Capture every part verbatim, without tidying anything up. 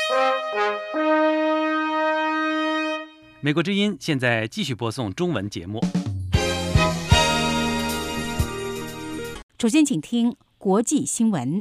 美国之音现在继续播送中文节目。 首先，请听国际新闻。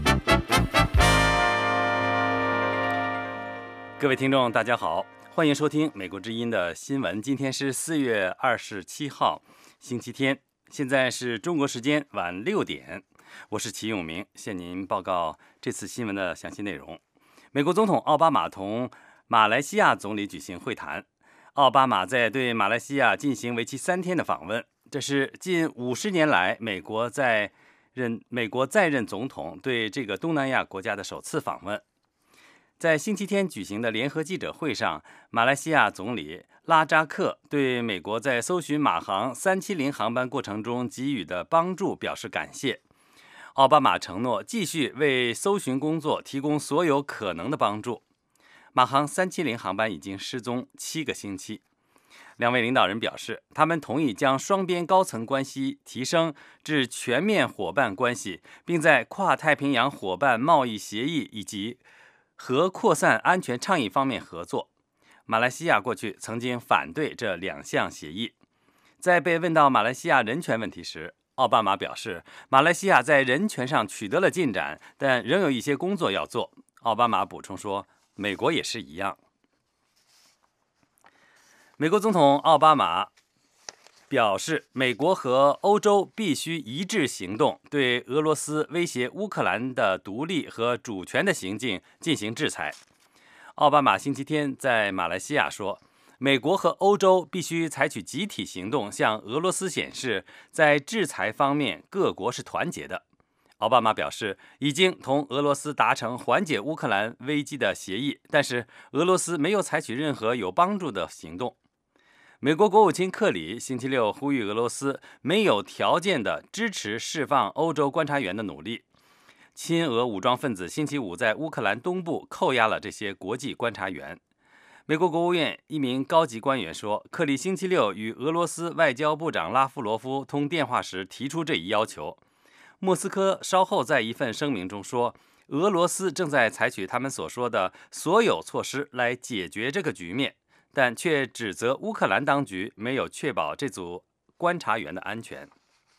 各位听众，大家好，欢迎收听美国之音的新闻。今天是四月二十七号，星期天，现在是中国时间晚六点。我是齐永明，向您报告这次新闻的详细内容。美国总统奥巴马同马来西亚总理举行会谈。奥巴马在对马来西亚进行为期三天的访问，这是近五十年来美国在任美国在任总统对这个东南亚国家的首次访问。在星期天举行的联合记者会上，马来西亚总理拉扎克对美国在搜寻马航三七零航班过程中给予的帮助表示感谢。奥巴马承诺继续为搜寻工作提供所有可能的帮助。马航三七零航班已经失踪七个星期。两位领导人表示，他们同意将双边高层关系提升至全面伙伴关系，并在跨太平洋伙伴贸易协议以及核扩散安全倡议方面合作。马来西亚过去曾经反对这两项协议。在被问到马来西亚人权问题时，奥巴马表示，马来西亚在人权上取得了进展，但仍有一些工作要做。奥巴马补充说，美国也是一样。美国总统奥巴马表示，美国和欧洲必须一致行动，对俄罗斯威胁乌克兰的独立和主权的行径进行制裁。奥巴马星期天在马来西亚说，美国和欧洲必须采取集体行动，向俄罗斯显示，在制裁方面各国是团结的。奥巴马表示，已经同俄罗斯达成缓解乌克兰危机的协议，但是俄罗斯没有采取任何有帮助的行动。美国国务卿克里星期六呼吁俄罗斯没有条件地支持释放欧洲观察员的努力。亲俄武装分子星期五在乌克兰东部扣押了这些国际观察员。美国国务院一名高级官员说，克里星期六与俄罗斯外交部长拉夫罗夫通电话时提出这一要求。莫斯科稍后在一份声明中说，俄罗斯正在采取他们所说的所有措施来解决这个局面，但却指责乌克兰当局没有确保这组观察员的安全。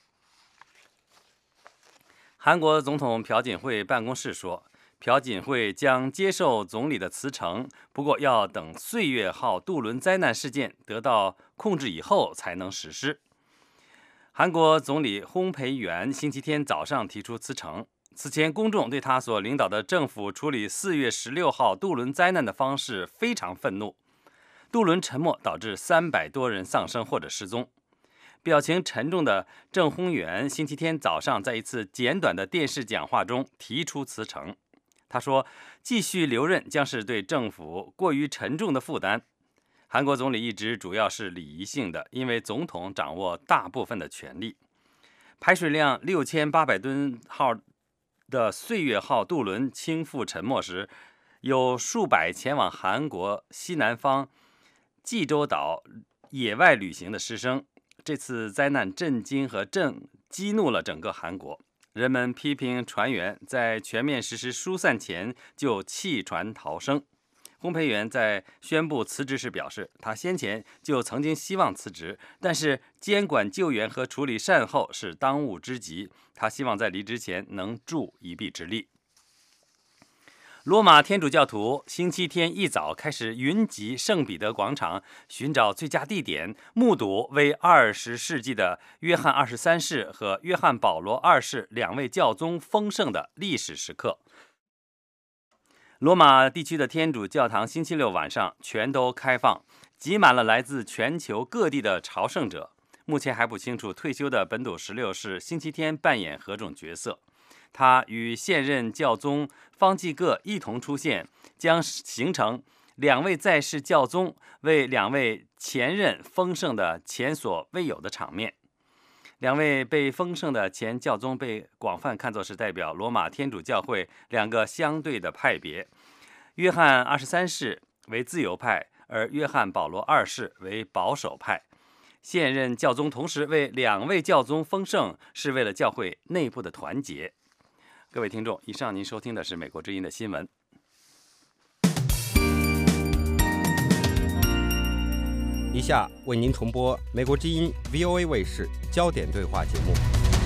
韩国总统朴槿惠办公室说，朴槿惠将接受总理的辞呈，不过要等岁月号渡轮灾难事件得到控制以后才能实施。韩国总理洪培元星期天早上提出辞呈。此前，公众对他所领导的政府处理四月十六号渡轮灾难的方式非常愤怒。渡轮沉没导致三百多人丧生或者失踪。表情沉重的郑洪元星期天早上在一次简短的电视讲话中提出辞呈。他说，继续留任将是对政府过于沉重的负担。韩国总理一直主要是礼仪性的，因为总统掌握大部分的权力。排水量六千八百吨号的岁月号渡轮倾覆沉没时，有数百前往韩国西南方济州岛野外旅行的师生。这次灾难震惊和震激怒了整个韩国，人们批评船员在全面实施疏散前就弃船逃生。洪培元在宣布辞职时表示，他先前就曾经希望辞职，但是监管救援和处理善后是当务之急，他希望在离职前能助一臂之力。罗马天主教徒星期天一早开始云集圣彼得广场，寻找最佳地点，目睹为二十世纪的约翰二十三世和约翰保罗二世两位教宗丰盛的历史时刻。罗马地区的天主教堂星期六晚上全都开放，挤满了来自全球各地的朝圣者。目前还不清楚退休的本笃十六世星期天扮演何种角色。他与现任教宗方济各一同出现，将形成两位在世教宗为两位前任丰盛的前所未有的场面。两位被丰盛的前教宗被广泛看作是代表罗马天主教会两个相对的派别，约翰二十三世为自由派，而约翰保罗二世为保守派。现任教宗同时为两位教宗丰盛，是为了教会内部的团结。各位听众，以上您收听的是美国之音的新闻。 以下为您重播美国之音 V O A 卫视焦点对话节目。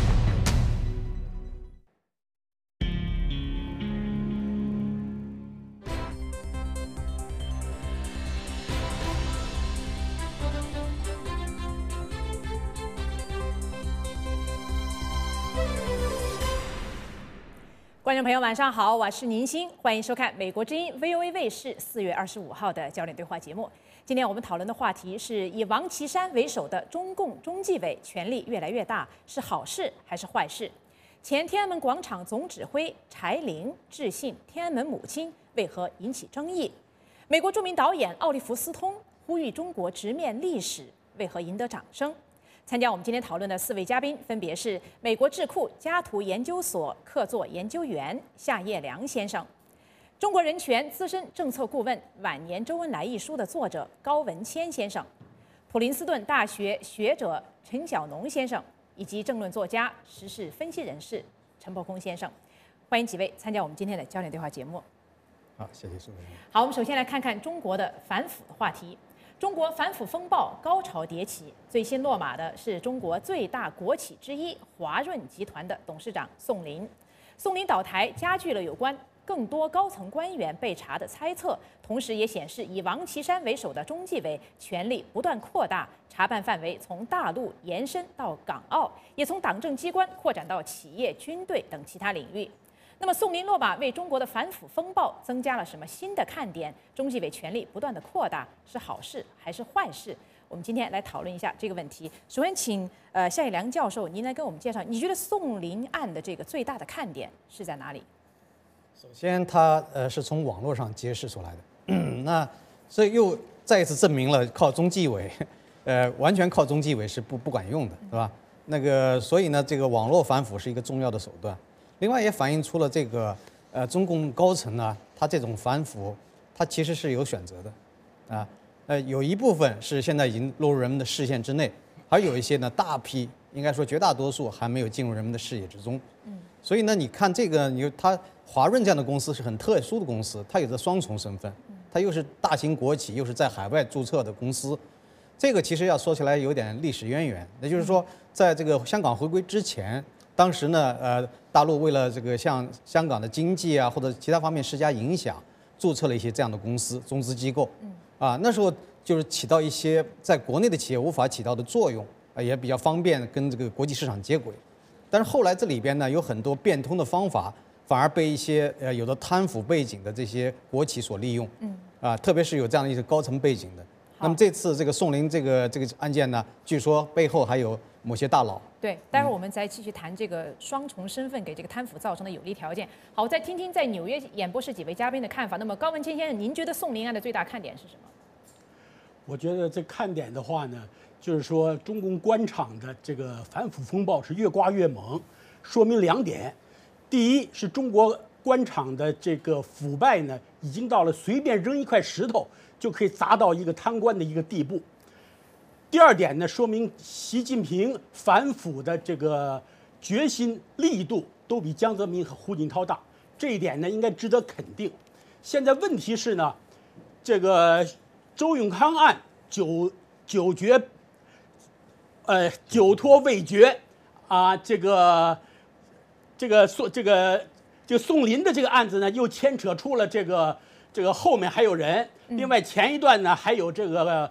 观众朋友，晚上好，我是宁欣，欢迎收看美国之音 V O A 卫视四月二十五号的焦点对话节目。今天我们讨论的话题是以王岐山为首的中共中纪委权力越来越大，是好事还是坏事？前天安门广场总指挥柴玲致信天安门母亲，为何引起争议？美国著名导演奥利弗·斯通呼吁中国直面历史，为何赢得掌声？参加我们今天讨论的四位嘉宾分别是美国智库加图研究所客座研究员夏叶良先生，中国人权资深政策顾问《晚年周恩来》一书的作者高文谦先生，普林斯顿大学学者陈小农先生，以及政论作家、时事分析人士陈伯空先生。欢迎几位参加我们今天的焦点对话节目。 好，谢谢苏伟。 好，我们首先来看看中国的反腐的话题。中国反腐风暴高潮迭起，最新落马的是中国最大国企之一华润集团的董事长宋林。宋林倒台加剧了有关更多高层官员被查的猜测，同时也显示以王岐山为首的中纪委权力不断扩大，查办范围从大陆延伸到港澳，也从党政机关扩展到企业、军队等其他领域。那么宋林落马为中国的反腐风暴增加了什么新的看点？中纪委权力不断的扩大是好事还是坏事？我们今天来讨论一下这个问题。首先请呃夏叶良教授您来跟我们介绍，你觉得宋林案的这个最大的看点是在哪里？ 首先，它呃是从网络上揭示出来的，那所以又再一次证明了靠中纪委，呃完全靠中纪委是不不管用的，是吧？那个所以呢，这个网络反腐是一个重要的手段。另外也反映出了这个呃中共高层呢，他这种反腐，他其实是有选择的，啊，呃有一部分是现在已经落入人们的视线之内，还有一些呢大批，应该说绝大多数还没有进入人们的视野之中。嗯，所以呢，你看这个，你就它华润这样的公司是很特殊的公司，它有着双重身份，它又是大型国企，又是在海外注册的公司。这个其实要说起来有点历史渊源，也就是说，在这个香港回归之前。当时呢，呃，大陆为了这个向香港的经济啊或者其他方面施加影响，注册了一些这样的公司、中资机构。嗯，啊，那时候就是起到一些在国内的企业无法起到的作用，啊，也比较方便跟这个国际市场接轨。但是后来这里边呢有很多变通的方法，反而被一些呃有的贪腐背景的这些国企所利用。嗯，啊，特别是有这样的一些高层背景的。那么这次这个宋林这个这个案件呢，据说背后还有某些大佬。 对，待会儿我们再继续谈这个双重身份给这个贪腐造成的有利条件。好，我再听听在纽约演播室几位嘉宾的看法。那么高文谦先生，您觉得宋林案的最大看点是什么？ 我觉得这看点的话呢，就是说中共官场的这个反腐风暴是越刮越猛，说明两点：第一是中国官场的这个腐败呢，已经到了随便扔一块石头就可以砸到一个贪官的一个地步。第二点呢，说明习近平反腐的这个决心力度都比江泽民和胡锦涛大，这一点呢应该值得肯定。现在问题是呢，这个周永康案久久决，呃久拖未决，啊，这个这个宋这个这个宋林的这个案子呢，又牵扯出了这个这个后面还有人，另外前一段呢还有这个。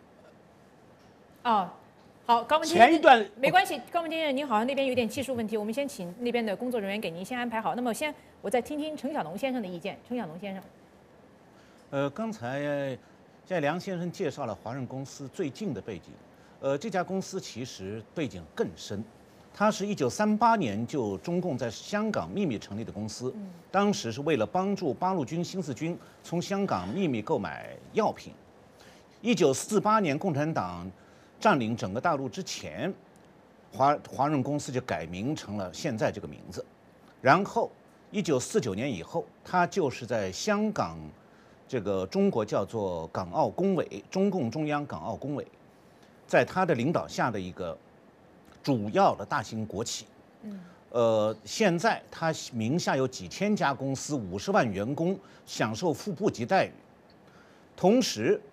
哦，好，高文谦前一段没关系，高文谦先生，您好像那边有点技术问题，我们先请那边的工作人员给您先安排好。那么先我再听听陈小农先生的意见。陈小农先生， 呃，刚才在梁先生介绍了华润公司最近的背景，呃，这家公司其实背景更深，它是一九三八年就中共在香港秘密成立的公司，当时是为了帮助八路军新四军从香港秘密购买药品。一九四八年共产党占领整个大陆之前，华华润公司就改名成了现在这个名字。然后，一九四九年以后，它就是在香港，这个中国叫做港澳工委，中共中央港澳工委，在他的领导下的一个主要的大型国企。嗯。呃，现在它名下有几千家公司，五十万员工，享受副部级待遇。同时，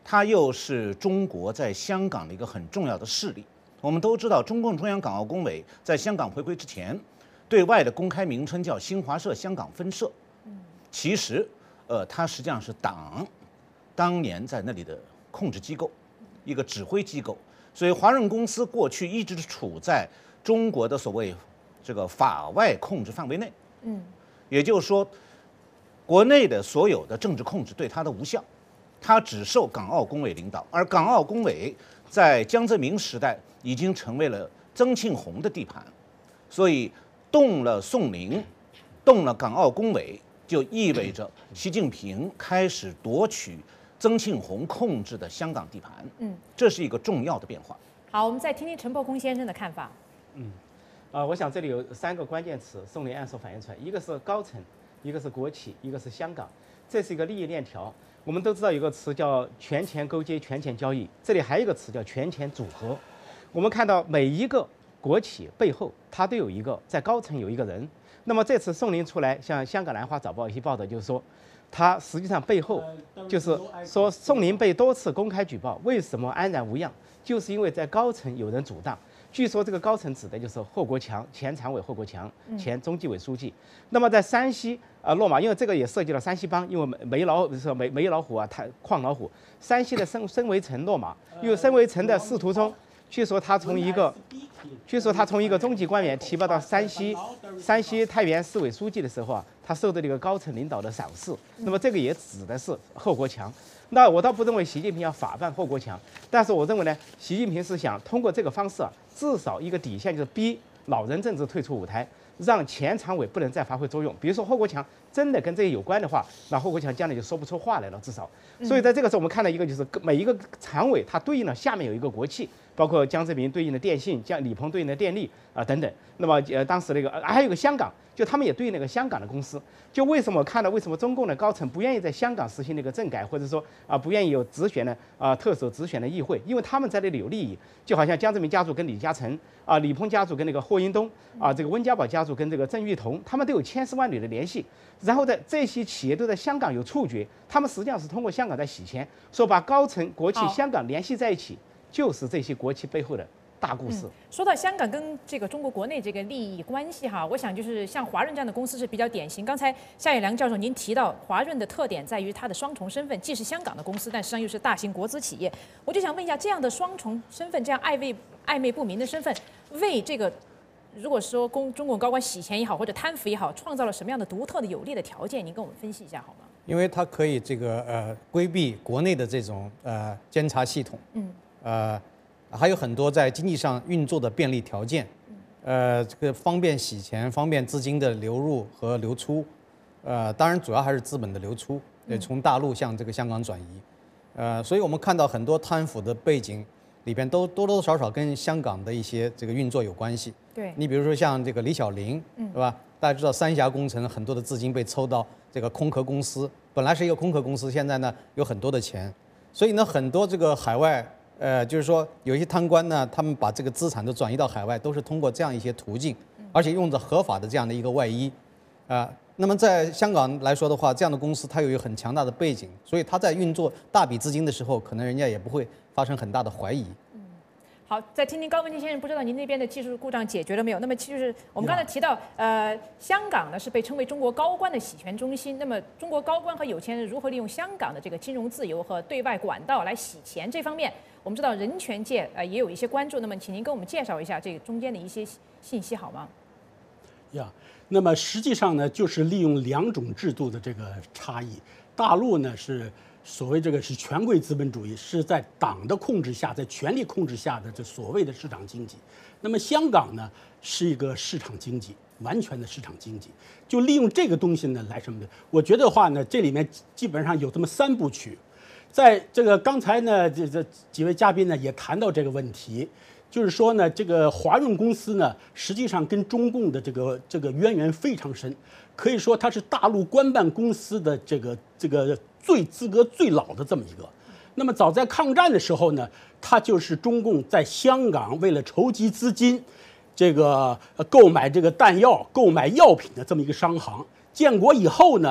它又是中国在香港的一个很重要的势力。我们都知道，中共中央港澳工委在香港回归之前，对外的公开名称叫新华社香港分社。其实，呃，它实际上是党当年在那里的控制机构，一个指挥机构。所以，华润公司过去一直处在中国的所谓这个法外控制范围内。嗯，也就是说，国内的所有的政治控制对它的无效。它只受港澳工委领导，而港澳工委在江泽民时代已经成为了曾庆红的地盘，所以动了宋宁，动了港澳工委，就意味着习近平开始夺取曾庆红控制的香港地盘。嗯，这是一个重要的变化。 好，我们再听听陈伯空先生的看法。 嗯，啊、呃，我想这里有三个关键词，宋宁案所反映出来，一个是高层，一个是国企，一个是香港，这是一个利益链条。我们都知道有个词叫权钱勾结、权钱交易，这里还有一个词叫权钱组合。我们看到每一个国企背后，它都有一个在高层有一个人。那么这次宋宁出来，像香港南华早报一些报道，就是说，他实际上背后就是说宋宁被多次公开举报，为什么安然无恙？就是因为在高层有人阻挡。据说这个高层指的就是霍国强，前常委霍国强，前中纪委书记。那么在山西啊、呃、落马，因为这个也涉及到山西帮，因为煤老是煤煤老虎啊，它矿老虎。山西的申申维成落马，因为申维成的仕途中，据说他从一个，据说他从一个中级官员提拔到山西山西太原市委书记的时候啊，他受到了一个高层领导的赏识。那么这个也指的是霍国强。那我倒不认为习近平要法办霍国强，但是我认为呢，习近平是想通过这个方式啊，至少一个底线就是逼老人政治退出舞台，让前常委不能再发挥作用。比如说霍国强真的跟这个有关的话，那霍国强将来就说不出话来了，至少。所以在这个时候，我们看到一个就是每一个常委它对应了下面有一个国企，包括江泽民对应的电信，江李鹏对应的电力啊、呃、等等。那么呃当时那个、呃、还有一个香港，就他们也对应那个香港的公司。就为什么看到为什么中共的高层不愿意在香港实行那个政改，或者说啊、呃、不愿意有直选的啊、呃、特首直选的议会，因为他们在那里有利益，就好像江泽民家族跟李嘉诚啊、呃、李鹏家族跟那个霍英东啊、呃、这个温家宝家族跟这个郑裕彤，他们都有千丝万缕的联系。然后在这些企业都在香港有触觉，他们实际上是通过香港在洗钱，说把高层国企香港联系在一起，就是这些国企背后的大故事。 嗯、说到香港跟这个中国国内这个利益关系哈，我想就是像华润这样的公司是比较典型。刚才夏远良教授您提到华润的特点在于它的双重身份，既是香港的公司，但实际上又是大型国资企业。我就想问一下，这样的双重身份，这样暧昧暧昧不明的身份，为这个如果说公中共高官洗钱也好，或者贪腐也好，创造了什么样的独特的有利的条件？您跟我们分析一下好吗？ 因为它可以这个呃规避国内的这种呃监察系统，嗯，呃还有很多在经济上运作的便利条件，呃这个方便洗钱，方便资金的流入和流出，呃当然主要还是资本的流出，对，从大陆向这个香港转移，呃所以我们看到很多贪腐的背景里边都多多少少跟香港的一些这个运作有关系。 对， 你比如说像这个李小玲，嗯，对吧？大家知道三峡工程很多的资金被抽到这个空壳公司，本来是一个空壳公司，现在呢有很多的钱，所以呢很多这个海外，呃，就是说有一些贪官呢，他们把这个资产都转移到海外，都是通过这样一些途径，而且用着合法的这样的一个外衣，啊、呃，那么在香港来说的话，这样的公司它有一个很强大的背景，所以它在运作大笔资金的时候，可能人家也不会发生很大的怀疑。 好，再听听高文清先生，不知道您那边的技术故障解决了没有？那么就是我们刚才提到，呃，香港呢是被称为中国高官的洗钱中心。那么中国高官和有钱人如何利用香港的这个金融自由和对外管道来洗钱，这方面我们知道人权界呃也有一些关注。那么请您跟我们介绍一下这个中间的一些信息好吗？ 呀，那么实际上呢，就是利用两种制度的这个差异。大陆呢是所谓这个是权贵资本主义，是在党的控制下，在权力控制下的这所谓的市场经济。那么香港呢是一个市场经济，完全的市场经济，就利用这个东西呢来什么的？我觉得的话呢，这里面基本上有这么三部曲。在这个刚才呢，这这几位嘉宾呢也谈到这个问题，就是说呢，这个华润公司呢，实际上跟中共的这个这个渊源非常深，可以说它是大陆官办公司的这个这个最资格最老的这么一个。那么早在抗战的时候呢，它就是中共在香港为了筹集资金，这个购买这个弹药、购买药品的这么一个商行。建国以后呢，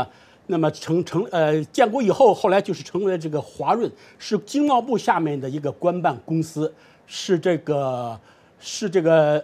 那么成成呃建国以后，后来就是成为了这个华润，是经贸部下面的一个官办公司，是这个是这个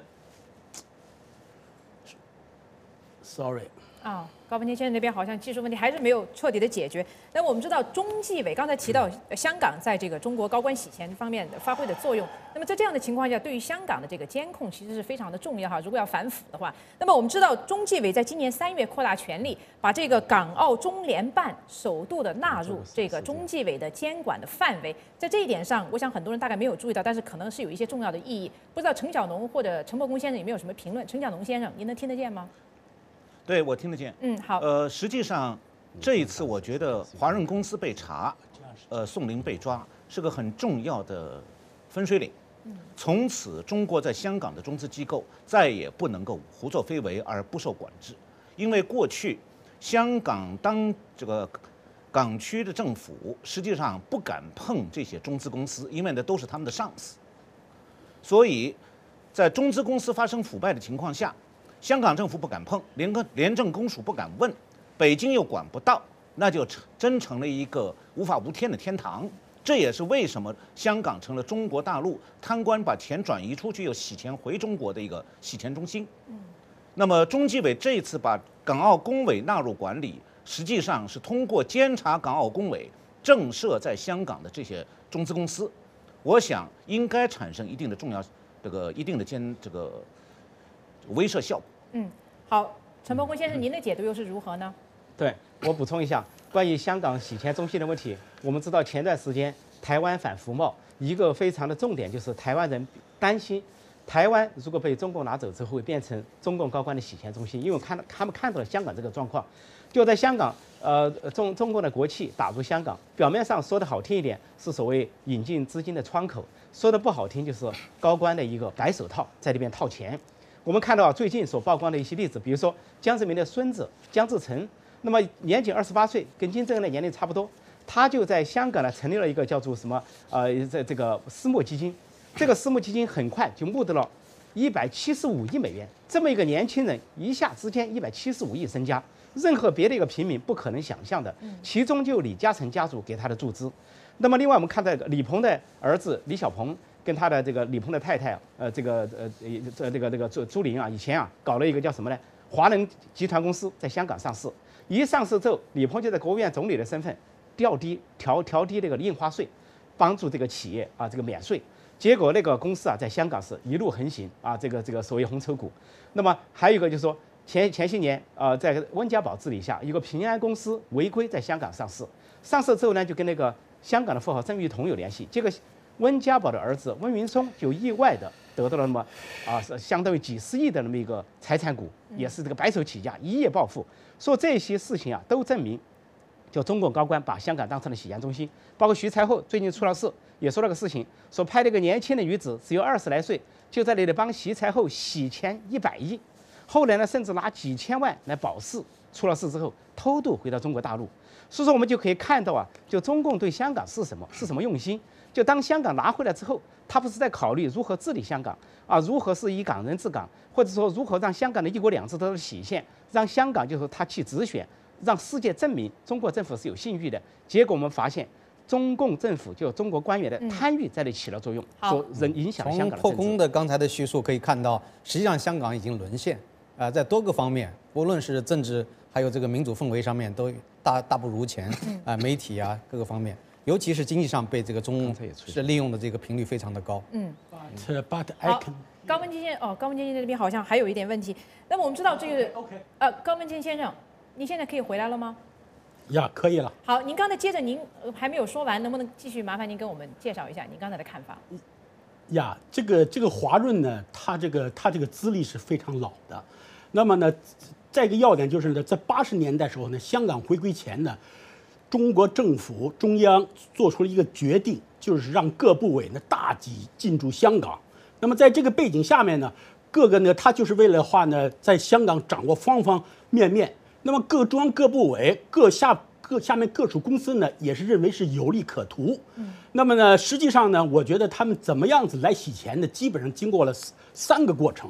，sorry。 啊、哦，高文谦先生那边好像技术问题还是没有彻底的解决。那我们知道中纪委刚才提到香港在这个中国高官洗钱方面发挥的作用，那么在这样的情况下，对于香港的这个监控其实是非常的重要哈。如果要反腐的话，那么我们知道中纪委在今年三月扩大权力，把这个港澳中联办首度的纳入这个中纪委的监管的范围。在这一点上，我想很多人大概没有注意到，但是可能是有一些重要的意义。不知道陈小农或者陈伯公先生有没有什么评论？陈小农先生，您能听得见吗？ 对，我听得见。 嗯，好。 呃，实际上这一次我觉得华润公司被查，呃，宋林被抓，是个很重要的分水岭。从此，中国在香港的中资机构再也不能够胡作非为而不受管制，因为过去香港当这个港区的政府实际上不敢碰这些中资公司，因为那都是他们的上司。所以，在中资公司发生腐败的情况下，香港政府不敢碰，联个廉政公署不敢问，北京又管不到，那就真成了一个无法无天的天堂。这也是为什么香港成了中国大陆贪官把钱转移出去又洗钱回中国的一个洗钱中心。嗯，那么中纪委这一次把港澳工委纳入管理，实际上是通过监察港澳工委正设在香港的这些中资公司，我想应该产生一定的重要这个一定的监这个威慑效果。 嗯，好，陈伯公先生，您的解读又是如何呢？ 对，我补充一下，关于香港洗钱中心的问题，我们知道前段时间台湾反服贸一个非常的重点就是台湾人担心，台湾如果被中共拿走之后会变成中共高官的洗钱中心，因为看到他们看到了香港这个状况，就在香港，呃，中中共的国企打入香港，表面上说的好听一点是所谓引进资金的窗口，说的不好听就是高官的一个白手套在里边套钱。我们看到最近所曝光的一些例子，比如说江泽民的孙子江志成，那么年仅二十八岁，跟金正恩的年龄差不多，他就在香港呢成立了一个叫做什么呃这这个私募基金，这个私募基金很快就募得了一百七十五亿美元，这么一个年轻人一下之间一百七十五亿身家，任何别的一个平民不可能想象的，其中就有李嘉诚家族给他的注资。那么另外我们看到李鹏的儿子李小鹏。跟他的这个李鹏的太太，呃，这个呃这这个这个朱朱琳啊，以前啊搞了一个叫什么呢？华能集团公司在香港上市，一上市之后，李鹏就在国务院总理的身份调低调调低这个印花税，帮助这个企业啊这个免税。结果那个公司啊在香港是一路横行啊，这个这个所谓红筹股。那么还有一个就是说前前些年啊，在温家宝治理下，一个平安公司违规在香港上市，上市之后呢，就跟那个香港的富豪郑裕彤有联系，这个。温家宝的儿子温云松就意外的得到了那么啊，相当于几十亿的那么一个财产股，也是这个白手起家，一夜暴富。说这些事情啊，都证明，就中共高官把香港当成了洗钱中心。包括徐才厚最近出了事，也说了个事情，说拍了一个年轻的女子，只有二十来岁，就在那里帮徐才厚洗钱一百亿，后来呢，甚至拿几千万来保释。出了事之后，偷渡回到中国大陆。所以说，我们就可以看到啊，就中共对香港是什么，是什么用心。就当香港拿回来之后，他不是在考虑如何治理香港啊，如何是以港人治港，或者说如何让香港的一国两制得到体现，让香港就是他去直选，让世界证明中国政府是有信誉的。结果我们发现，中共政府就中国官员的贪欲在那里起了作用， 嗯、 说人影响香港的政治。 从破空的刚才的叙述可以看到，实际上香港已经沦陷啊、呃，在多个方面，无论是政治还有这个民主氛围上面，都大大不如前啊、呃，媒体啊各个方面。尤其是经济上被这个中是利用的这个频率非常的高。 嗯 ，But but I can。 高文健先哦，高文健先生这边好像还有一点问题。那么我们知道这个 OK， 呃，高文健先生，您现在可以回来了吗？ 呀，可以了。 好，您刚才接着您还没有说完，能不能继续麻烦您跟我们介绍一下您刚才的看法？ 呀，这个这个华润呢，它这个它这个资历是非常老的。那么呢，再一个要点就是呢，在八十年代时候呢，香港回归前呢。中国政府中央做出了一个决定，就是让各部委呢大举进驻香港。那么在这个背景下面呢，各个呢他就是为了话呢，在香港掌握方方面面。那么各中央各部委各下各下面各属公司呢，也是认为是有利可图。嗯。那么呢，实际上呢，我觉得他们怎么样子来洗钱呢？基本上经过了三个过程。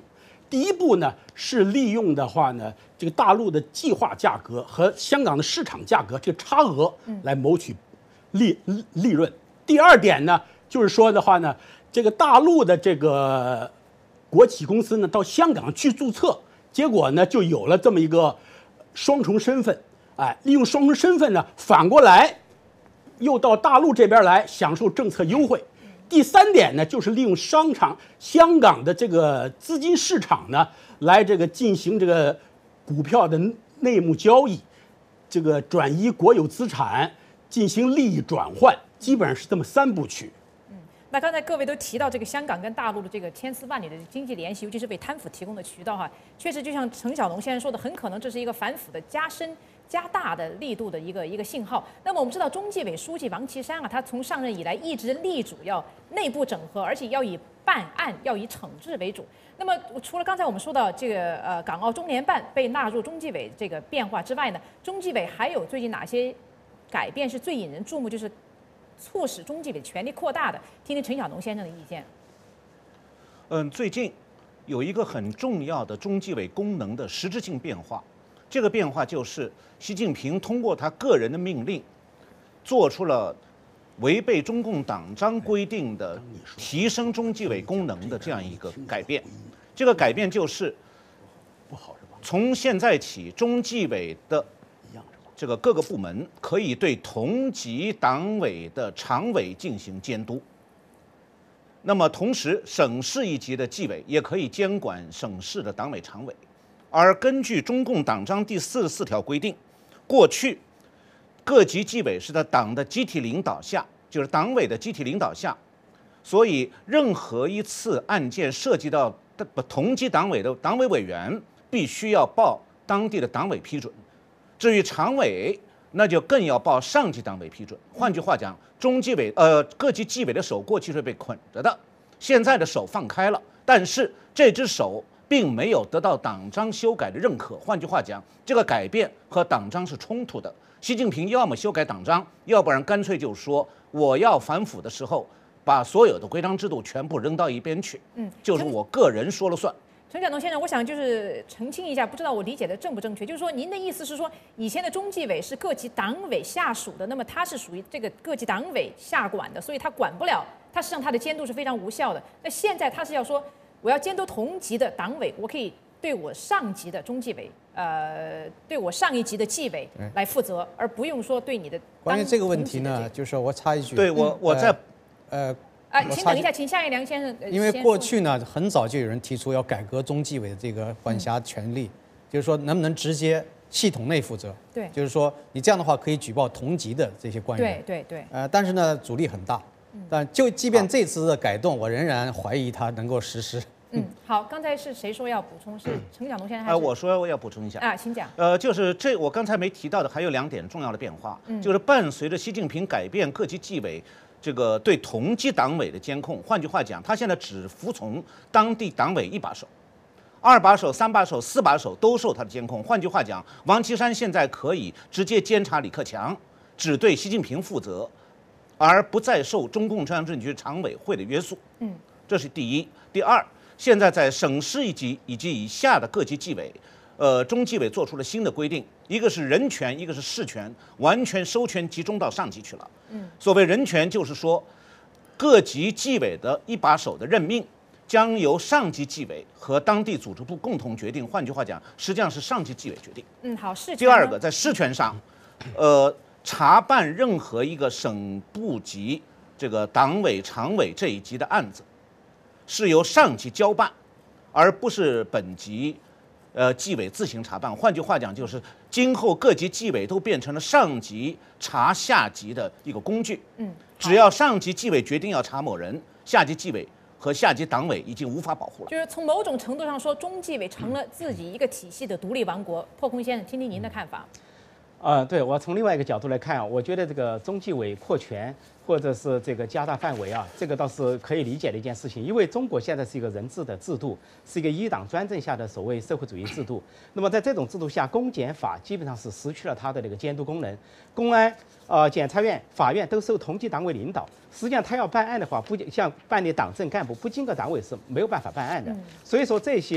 第一步呢是利用的话呢，这个大陆的计划价格和香港的市场价格这个差额来谋取利利润。第二点呢，就是说的话呢，这个大陆的这个国企公司呢到香港去注册，结果呢就有了这么一个双重身份，哎，利用双重身份呢，反过来又到大陆这边来享受政策优惠。第三点呢，就是利用商场香港的这个资金市场呢，来这个进行这个股票的内幕交易，这个转移国有资产，进行利益转换，基本上是这么三部曲。 那刚才各位都提到这个香港跟大陆的这个千丝万缕的经济联系，尤其是为贪腐提供的渠道哈，确实就像陈晓农先生说的，很可能这是一个反腐的加深、加大的力度的一个一个信号。那么我们知道，中纪委书记王岐山啊，他从上任以来一直力主要内部整合，而且要以办案、要以惩治为主。那么除了刚才我们说到这个呃港澳中联办被纳入中纪委这个变化之外呢，中纪委还有最近哪些改变是最引人注目，就是促使中纪委权力扩大的？听听陈晓农先生的意见。 嗯，最近有一个很重要的中纪委功能的实质性变化，这个变化就是习近平通过他个人的命令，做出了违背中共党章规定的提升中纪委功能的这样一个改变。这个改变就是从现在起，中纪委的这个各个部门可以对同级党委的常委进行监督。那么同时，省市一级的纪委也可以监管省市的党委常委。而根据中共党章第四十四条规定，过去各级纪委是在党的集体领导下，就是党委的集体领导下，所以任何一次案件涉及到同级党委的党委委员，必须要报当地的党委批准。至于常委，那就更要报上级党委批准。换句话讲，中纪委呃各级纪委的手过去是被捆着的，现在的手放开了，但是这只手并没有得到党章修改的认可。换句话讲，这个改变和党章是冲突的。习近平要么修改党章，要不然干脆就说我要反腐的时候，把所有的规章制度全部扔到一边去，嗯，就是我个人说了算。 陈晓农先生，我想就是澄清一下，不知道我理解的正不正确？就是说，您的意思是说，以前的中纪委是各级党委下属的，那么它是属于这个各级党委下管的，所以它管不了，它实际上它的监督是非常无效的。那现在它是要说，我要监督同级的党委，我可以对我上级的中纪委，呃，对我上一级的纪委来负责，而不用说对你的。 关于这个问题呢，就是我插一句， 对我我在呃。 啊，请等一下，请夏一良先生。 因为过去呢，很早就有人提出要改革中纪委的这个管辖权力，嗯、就是说能不能直接系统内负责？ 对， 就是说你这样的话可以举报同级的这些官员。 对对对。 呃，但是呢，阻力很大。嗯、但就即便这次的改动，我仍然怀疑它能够实施。 嗯，好，刚才是谁说要补充？是陈晓农先生还是？ 呃，我说我要补充一下啊，请讲。 呃，就是这我刚才没提到的，还有两点重要的变化，嗯、就是伴随着习近平改变各级纪委这个对同级党委的监控，换句话讲，他现在只服从当地党委一把手，二把手、三把手、四把手都受他的监控。换句话讲，王岐山现在可以直接监察李克强，只对习近平负责，而不再受中共中央政治局常委会的约束。嗯，这是第一。第二，现在在省市一级以及以下的各级纪委，呃，中纪委做出了新的规定，一个是人权，一个是事权，完全收权集中到上级去了。嗯，所谓人权，就是说，各级纪委的一把手的任命将由上级纪委和当地组织部共同决定。换句话讲，实际上是上级纪委决定。 嗯，好，事权。 第二个，在事权上，呃，查办任何一个省部级这个党委常委这一级的案子，是由上级交办，而不是本级。呃，纪委自行查办。换句话讲，就是今后各级纪委都变成了上级查下级的一个工具。嗯，只要上级纪委决定要查某人，下级纪委和下级党委已经无法保护了。 就是从某种程度上说，中纪委成了自己一个体系的独立王国。破空先生，听听您的看法。 呃，对，我从另外一个角度来看，我觉得这个中纪委扩权或者是这个加大范围啊，这个倒是可以理解的一件事情。因为中国现在是一个人治的制度，是一个一党专政下的所谓社会主义制度。那么在这种制度下，公检法基本上是失去了它的这个监督功能。公安、呃检察院、法院都受同级党委领导，实际上他要办案的话，不像办理党政干部，不经过党委是没有办法办案的。所以说这些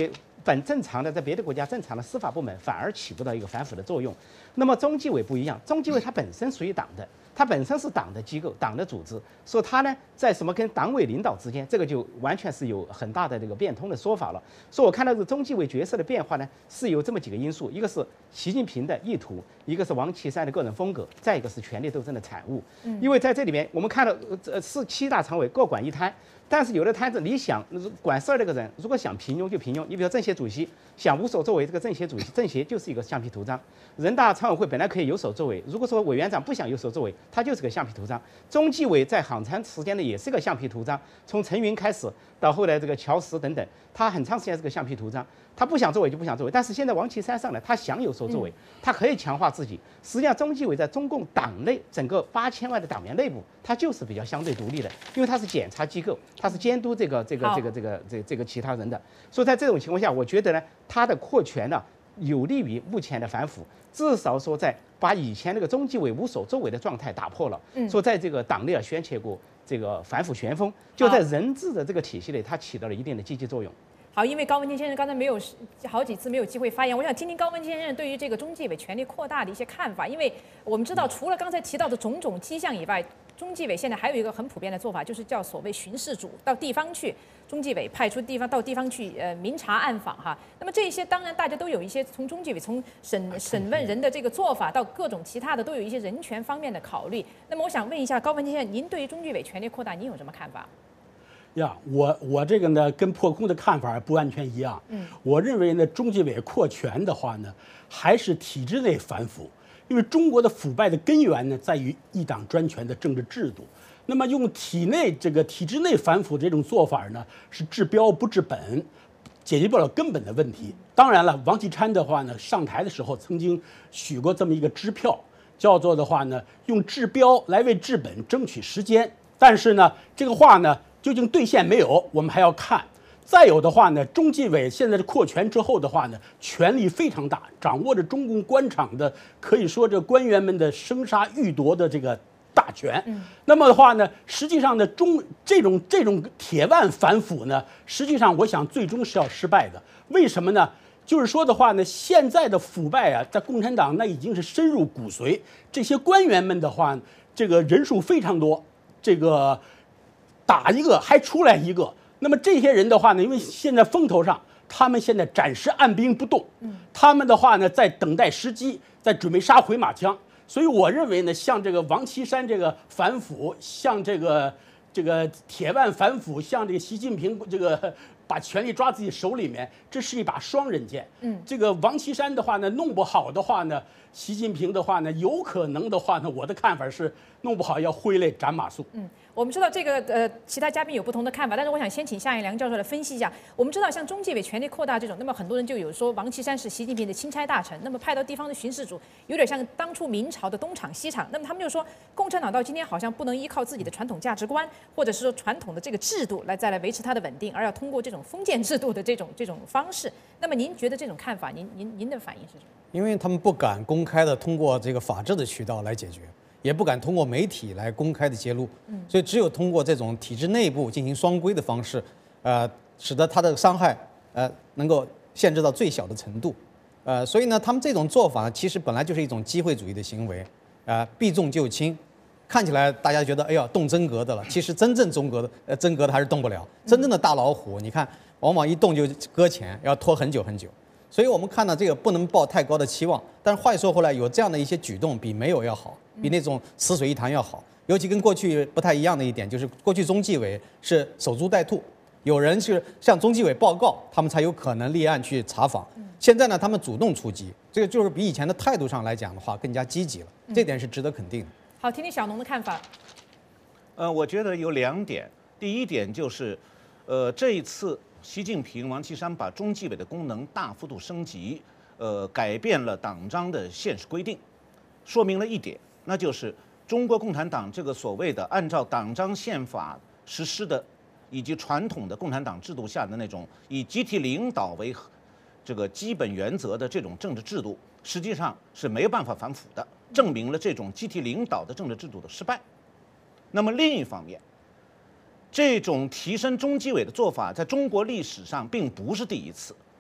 本正常的在别的国家正常的司法部门反而起不到一个反腐的作用。那么中纪委不一样，中纪委它本身属于党的，它本身是党的机构、党的组织，所以它呢在什么跟党委领导之间，这个就完全是有很大的这个变通的说法了。所以我看到这个中纪委角色的变化呢，是有这么几个因素：一个是习近平的意图，一个是王岐山的个人风格，再一个是权力斗争的产物。因为在这里面，我们看到呃是七大常委各管一摊。但是有的摊子，你想管事儿那个人，如果想平庸就平庸。你比如政协主席想无所作为，这个政协主席政协就是一个橡皮图章。人大常委会本来可以有所作为，如果说委员长不想有所作为，他就是个橡皮图章。中纪委在很长时间内也是个橡皮图章，从陈云开始到后来这个乔石等等，他很长时间是个橡皮图章。他不想作为就不想作为，但是现在王岐山上来，他想有所作为，他可以强化自己。实际上，中纪委在中共党内整个八千万的党员内部，它就是比较相对独立的，因为它是检察机构，它是监督这个这个这个这个这这个其他人的。所以在这种情况下，我觉得呢，它的扩权呢，有利于目前的反腐，至少说在把以前那个中纪委无所作为的状态打破了。嗯，说在这个党内啊掀起过这个反腐旋风，就在人治的这个体系内，它起到了一定的积极作用。 好，因为高文健先生刚才没有好几次没有机会发言，我想听听高文健先生对于这个中纪委权力扩大的一些看法。因为我们知道，除了刚才提到的种种迹象以外，中纪委现在还有一个很普遍的做法，就是叫所谓巡视组到地方去，中纪委派出地方到地方去，呃，明察暗访哈。那么这些当然大家都有一些从中纪委从审审问人的这个做法到各种其他的都有一些人权方面的考虑。那么我想问一下高文健先生，您对于中纪委权力扩大，您有什么看法？ 呀，我我这个呢跟破空的看法不完全一样。嗯，我认为呢，中纪委扩权的话呢，还是体制内反腐，因为中国的腐败的根源呢，在于一党专权的政治制度。那么用体内这个体制内反腐这种做法呢，是治标不治本，解决不了根本的问题。当然了，王岐山的话呢，上台的时候曾经许过这么一个支票，叫做的话呢，用治标来为治本争取时间。但是呢，这个话呢，究竟兑现没有，我们还要看。再有的话呢，中纪委现在的扩权之后的话呢，权力非常大，掌握着中共官场的可以说这官员们的生杀予夺的这个大权。嗯，那么的话呢，实际上呢，中这种这种铁腕反腐呢，实际上我想最终是要失败的。为什么呢？就是说的话呢，现在的腐败啊，在共产党那已经是深入骨髓。这些官员们的话，这个人数非常多，这个打一个还出来一个。那么这些人的话呢，因为现在风头上，他们现在暂时按兵不动，他们的话呢，在等待时机，在准备杀回马枪。所以我认为呢，像这个王岐山这个反腐，像这个这个铁腕反腐，像这个习近平这个把权力抓自己手里面，这是一把双刃剑。嗯，这个王岐山的话呢，弄不好的话呢，习近平的话呢，有可能的话呢，我的看法是，弄不好要挥泪斩马谡。 嗯。我们知道这个呃，其他嘉宾有不同的看法，但是我想先请夏彦良教授来分析一下。我们知道像中纪委权力扩大这种，那么很多人就有说王岐山是习近平的钦差大臣，那么派到地方的巡视组，有点像当初明朝的东厂西厂。那么他们就说，共产党到今天好像不能依靠自己的传统价值观，或者是说传统的这个制度来再来维持它的稳定，而要通过这种封建制度的这种这种方式。那么您觉得这种看法，您您您的反应是什么？ 因为他们不敢公开的通过这个法治的渠道来解决。也不敢通过媒体来公开的揭露，所以只有通过这种体制内部进行双规的方式，呃，使得它的伤害呃能够限制到最小的程度，呃，所以呢，他们这种做法呢，其实本来就是一种机会主义的行为，啊、呃，避重就轻，看起来大家觉得哎呀动真格的了，其实真正中格的呃真格的还是动不了，真正的大老虎，你看往往一动就搁浅，要拖很久很久。所以我们看到这个不能抱太高的期望，但是话又说回来，有这样的一些举动比没有要好，比那种死水一潭要好。尤其跟过去不太一样的一点，就是过去中纪委是守株待兔，有人是向中纪委报告，他们才有可能立案去查访。现在呢，他们主动出击，这个就是比以前的态度上来讲的话更加积极了，这点是值得肯定的。 好，听听小农的看法。 呃，我觉得有两点，第一点就是，呃，这一次。习近平、王岐山把中纪委的功能大幅度升级，呃，改变了党章的现实规定，说明了一点，那就是中国共产党这个所谓的按照党章宪法实施的，以及传统的共产党制度下的那种以集体领导为这个基本原则的这种政治制度，实际上是没有办法反腐的，证明了这种集体领导的政治制度的失败。那么另一方面，这种提升中纪委的做法，在中国历史上并不是第一次。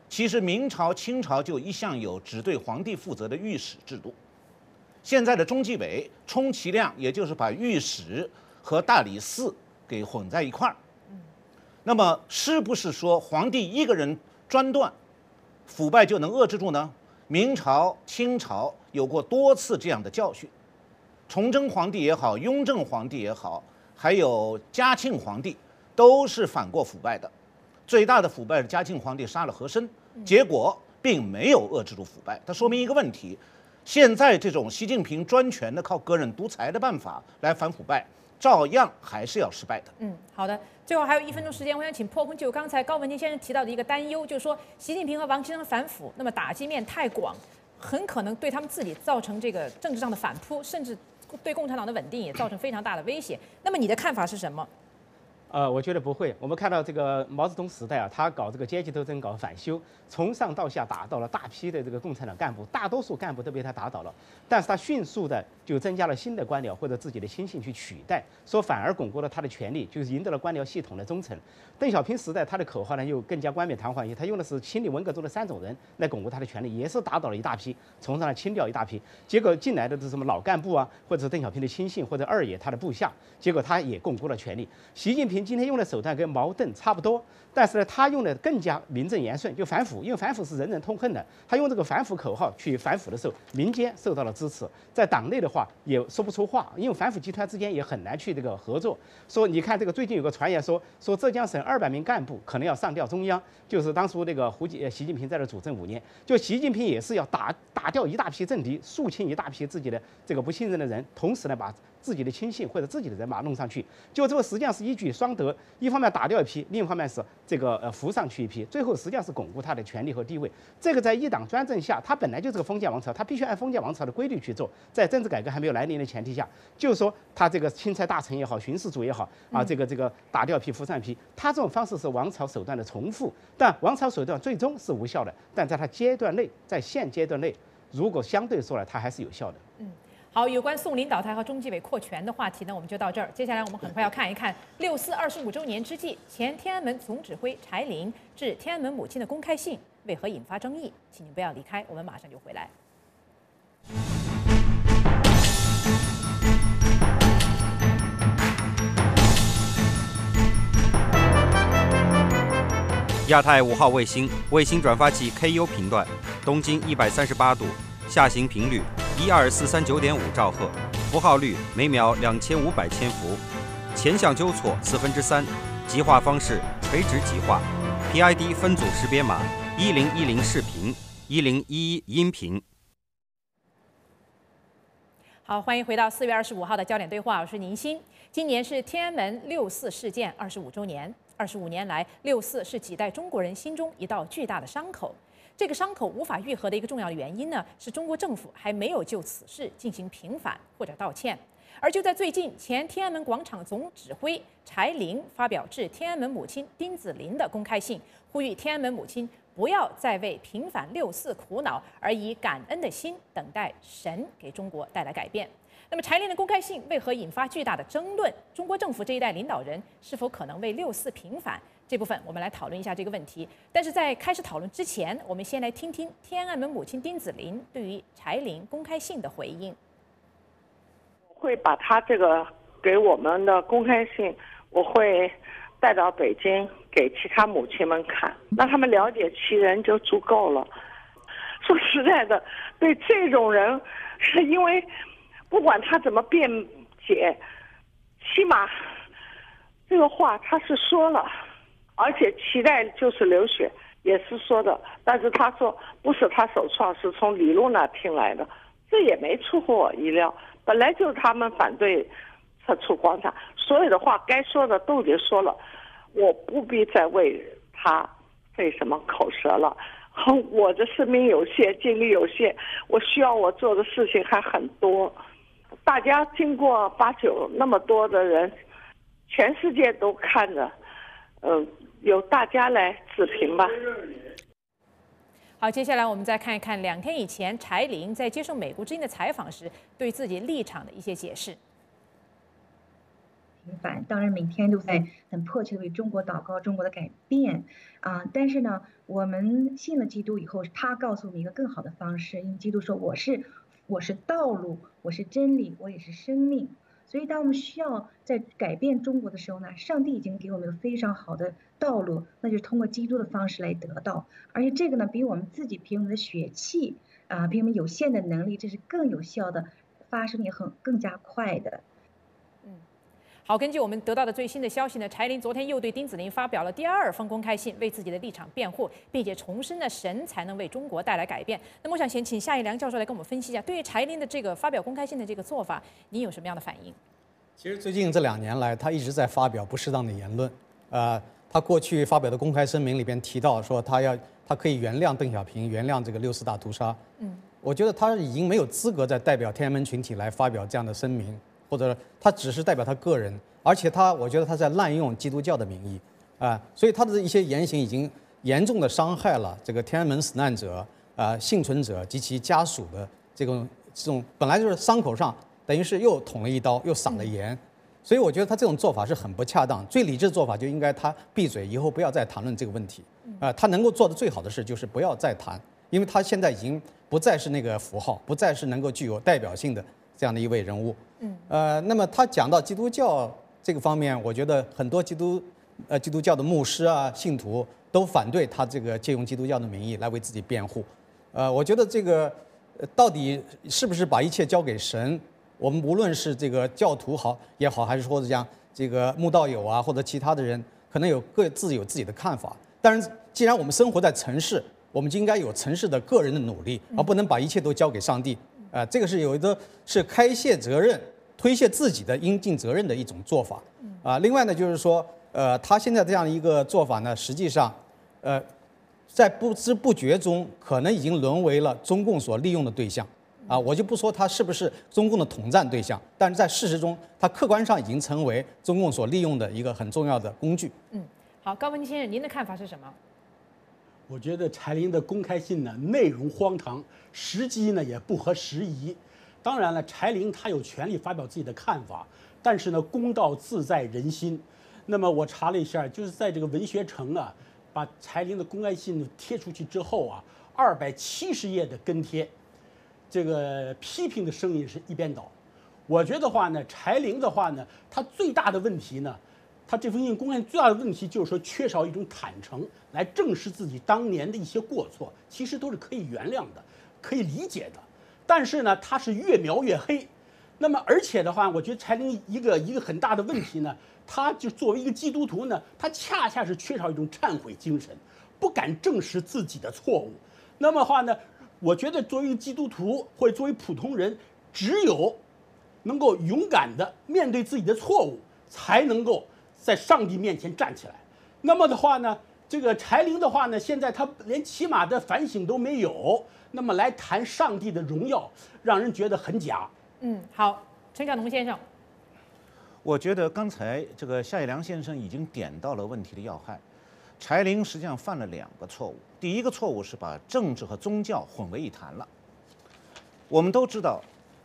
其实明朝、清朝就一向有只对皇帝负责的御史制度。现在的中纪委充其量也就是把御史和大理寺给混在一块儿。那么是不是说皇帝一个人专断，腐败就能遏制住呢？明朝、清朝有过多次这样的教训，崇祯皇帝也好，雍正皇帝也好，还有嘉庆皇帝，都是反过腐败的。最大的腐败是嘉庆皇帝杀了和珅，结果并没有遏制住腐败。它说明一个问题：现在这种习近平专权的靠个人独裁的办法来反腐败，照样还是要失败的。 嗯，好的。最后还有一分钟时间，我想请破空就刚才高文健先生提到的一个担忧，就是说习近平和王岐山反腐，那么打击面太广，很可能对他们自己造成这个政治上的反扑，甚至对共产党的稳定也造成非常大的威胁。那么你的看法是什么？ 呃，我觉得不会。我们看到这个毛泽东时代啊，他搞这个阶级斗争，搞反修，从上到下打倒了大批的这个共产党干部，大多数干部都被他打倒了。但是他迅速的就增加了新的官僚或者自己的亲信去取代，说反而巩固了他的权力，就是赢得了官僚系统的忠诚。邓小平时代他的口号呢又更加冠冕堂皇一些，他用的是清理文革中的三种人来巩固他的权力，也是打倒了一大批，从上来清掉一大批。结果进来的是什么老干部啊，或者是邓小平的亲信或者二爷他的部下，结果他也巩固了权力。习近平今天用的手段跟毛邓差不多，但是呢，他用的更加名正言顺，就反腐，因为反腐是人人痛恨的。他用这个反腐口号去反腐的时候，民间受到了支持，在党内的话也说不出话，因为反腐集团之间也很难去这个合作。说你看这个最近有个传言说，说浙江省二百名干部可能要上调中央，就是当初那个胡锦习近平在这主政五年，就习近平也是要打打掉一大批政敌，肃清一大批自己的这个不信任的人，同时呢把自己的亲信或者自己的人马弄上去，就这个实际上是一举双得，一方面打掉一批，另一方面是这个呃扶上去一批，最后实际上是巩固他的权力和地位。这个在一党专政下，他本来就是个封建王朝，他必须按封建王朝的规律去做。在政治改革还没有来临的前提下，就是说他这个钦差大臣也好，巡视组也好啊，这个这个打掉一批扶上一批，他这种方式是王朝手段的重复，但王朝手段最终是无效的，但在他阶段内，在现阶段内，如果相对说来，它还是有效的。 嗯。好，有关宋领导台和中纪委扩权的话题呢，我们就到这儿。接下来我们很快要看一看六四二十五周年之际，前天安门总指挥柴玲致天安门母亲的公开信为何引发争议？请您不要离开，我们马上就回来。 亚太五号卫星卫星转发器 K U 频段，东经一百三十八度，下行频率一二四三九点五兆赫，符号率每秒两千五百千伏，前向纠错四分之三，极化方式垂直极化 ，P I D 分组识别码一零一零视频，一零一一音频。 好，欢迎回到四月二十五号的焦点对话，我是宁鑫。今年是天安门六四事件二十五周年，二十五年来，六四是几代中国人心中一道巨大的伤口。这个伤口无法愈合的一个重要的原因呢，是中国政府还没有就此事进行平反或者道歉。而就在最近，前天安门广场总指挥柴玲发表致天安门母亲丁子霖的公开信，呼吁天安门母亲不要再为平反六四苦恼，而以感恩的心等待神给中国带来改变。那么柴玲的公开信为何引发巨大的争论？中国政府这一代领导人是否可能为六四平反？这部分我们来讨论一下这个问题。但是在开始讨论之前，我们先来听听天安门母亲丁子霖对于柴玲公开信的回应。 会把他这个给我们的公开信，我会带到北京给其他母亲们看，让他们了解其人就足够了。说实在的，对这种人，是因为不管他怎么辩解，起码这个话他是说了，而且期待就是流血也是说的，但是他说不是他首创，是从李路那听来的，这也没出乎我意料。本来就是他们反对撤出广场，所有的话该说的都已经说了，我不必再为他费什么口舌了。我的生命有限，精力有限，我需要我做的事情还很多。大家经过八九那么多的人，全世界都看着，嗯、呃，由大家来指评吧。 好，接下来我们再看一看两天以前柴玲在接受美国之音的采访时对自己立场的一些解释。 频繁，当然每天都在很迫切的为中国祷告，中国的改变啊。但是呢，我们信了基督以后，他告诉我们一个更好的方式，因为基督说我是我是道路，我是真理，我也是生命。所以当我们需要在改变中国的时候呢，上帝已经给我们一个非常好的道路，那就是通过基督的方式来得到。而且这个呢，比我们自己凭我们的血气啊，比我们有限的能力，这是更有效的，发生也很更加快的。 好，根据我们得到的最新的消息呢，柴玲昨天又对丁子霖发表了第二封公开信，为自己的立场辩护，并且重申呢神才能为中国带来改变。那么我想先请夏一良教授来跟我们分析一下，对于柴玲的这个发表公开信的这个做法，您有什么样的反应？ 其实最近这两年来，他一直在发表不适当的言论。呃，他过去发表的公开声明里边提到说，他要他可以原谅邓小平，原谅这个六四大屠杀。嗯，我觉得他已经没有资格再代表天安门群体来发表这样的声明。或者他只是代表他个人，而且他，我觉得他在滥用基督教的名义，啊、呃，所以他的一些言行已经严重的伤害了这个天安门死难者、啊、呃、幸存者及其家属的这种这种本来就是伤口上等于是又捅了一刀，又撒了盐，嗯、所以我觉得他这种做法是很不恰当。最理智的做法就应该他闭嘴，以后不要再谈论这个问题。啊、呃，他能够做的最好的事就是不要再谈，因为他现在已经不再是那个符号，不再是能够具有代表性的这样的一位人物。嗯，呃，那么他讲到基督教这个方面，我觉得很多基督，呃，基督教的牧师啊、信徒都反对他这个借用基督教的名义来为自己辩护。呃，我觉得这个，呃、到底是不是把一切交给神？我们无论是这个教徒好也好，还是说像这个慕道友啊，或者其他的人，可能有各自有自己的看法。但是，既然我们生活在城市，我们就应该有城市的个人的努力，而不能把一切都交给上帝。啊、呃，这个是有的是开卸责任、推卸自己的应尽责任的一种做法。啊、呃，另外呢，就是说，呃，他现在这样一个做法呢，实际上，呃，在不知不觉中，可能已经沦为了中共所利用的对象。啊，我就不说他是不是中共的统战对象，但是在事实中，他客观上已经成为中共所利用的一个很重要的工具。 嗯，好，高文先生，您的看法是什么？ 我觉得柴玲的公开信呢，内容荒唐，时机呢也不合时宜。当然了，柴玲她有权利发表自己的看法，但是呢，公道自在人心。那么我查了一下，就是在这个文学城啊，把柴玲的公开信贴出去之后啊，二百七十页的跟帖，这个批评的声音是一边倒。我觉得话呢，柴玲的话呢，她最大的问题呢，她这封信公开最大的问题就是说缺少一种坦诚，来正视自己当年的一些过错，其实都是可以原谅的，可以理解的。但是呢，她是越描越黑。那么而且的话，我觉得柴玲一个一个很大的问题呢，她就作为一个基督徒呢，她恰恰是缺少一种忏悔精神，不敢正视自己的错误。那么话呢，我觉得作为一个基督徒或者作为普通人，只有能够勇敢地面对自己的错误，才能够在上帝面前站起来。那么的话呢，这个柴玲的话呢，现在他连起码的反省都没有，那么来谈上帝的荣耀，让人觉得很假。 嗯，好，陈晓农先生， 我觉得刚才这个夏一良先生已经点到了问题的要害。柴玲实际上犯了两个错误，第一个错误是把政治和宗教混为一谈了。我们都知道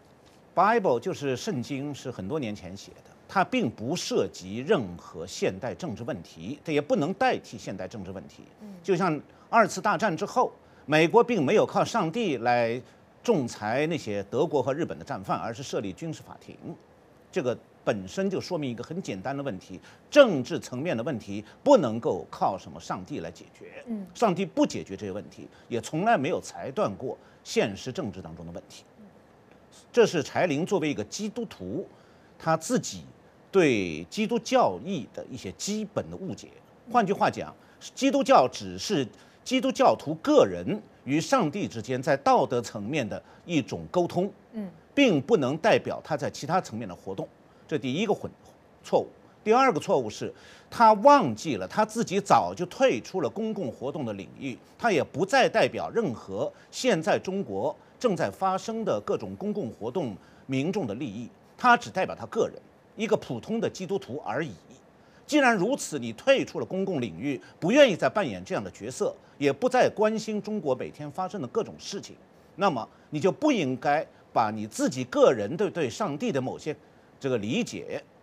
，Bible 就是圣经，是很多年前写的，它并不涉及任何现代政治问题，它也不能代替现代政治问题。就像二次大战之后，美国并没有靠上帝来仲裁那些德国和日本的战犯，而是设立军事法庭。这个本身就说明一个很简单的问题：政治层面的问题不能够靠什么上帝来解决。嗯，上帝不解决这些问题，也从来没有裁断过现实政治当中的问题。这是柴玲作为一个基督徒，他自己对基督教义的一些基本的误解。换句话讲，基督教只是基督教徒个人与上帝之间在道德层面的一种沟通，嗯，并不能代表他在其他层面的活动。这第一个混错误。第二个错误是，他忘记了他自己早就退出了公共活动的领域，他也不再代表任何现在中国正在发生的各种公共活动民众的利益，他只代表他个人，一个普通的基督徒而已。既然如此，你退出了公共领域，不愿意再扮演这样的角色，也不再关心中国每天发生的各种事情，那么你就不应该把你自己个人的对上帝的某些这个理解，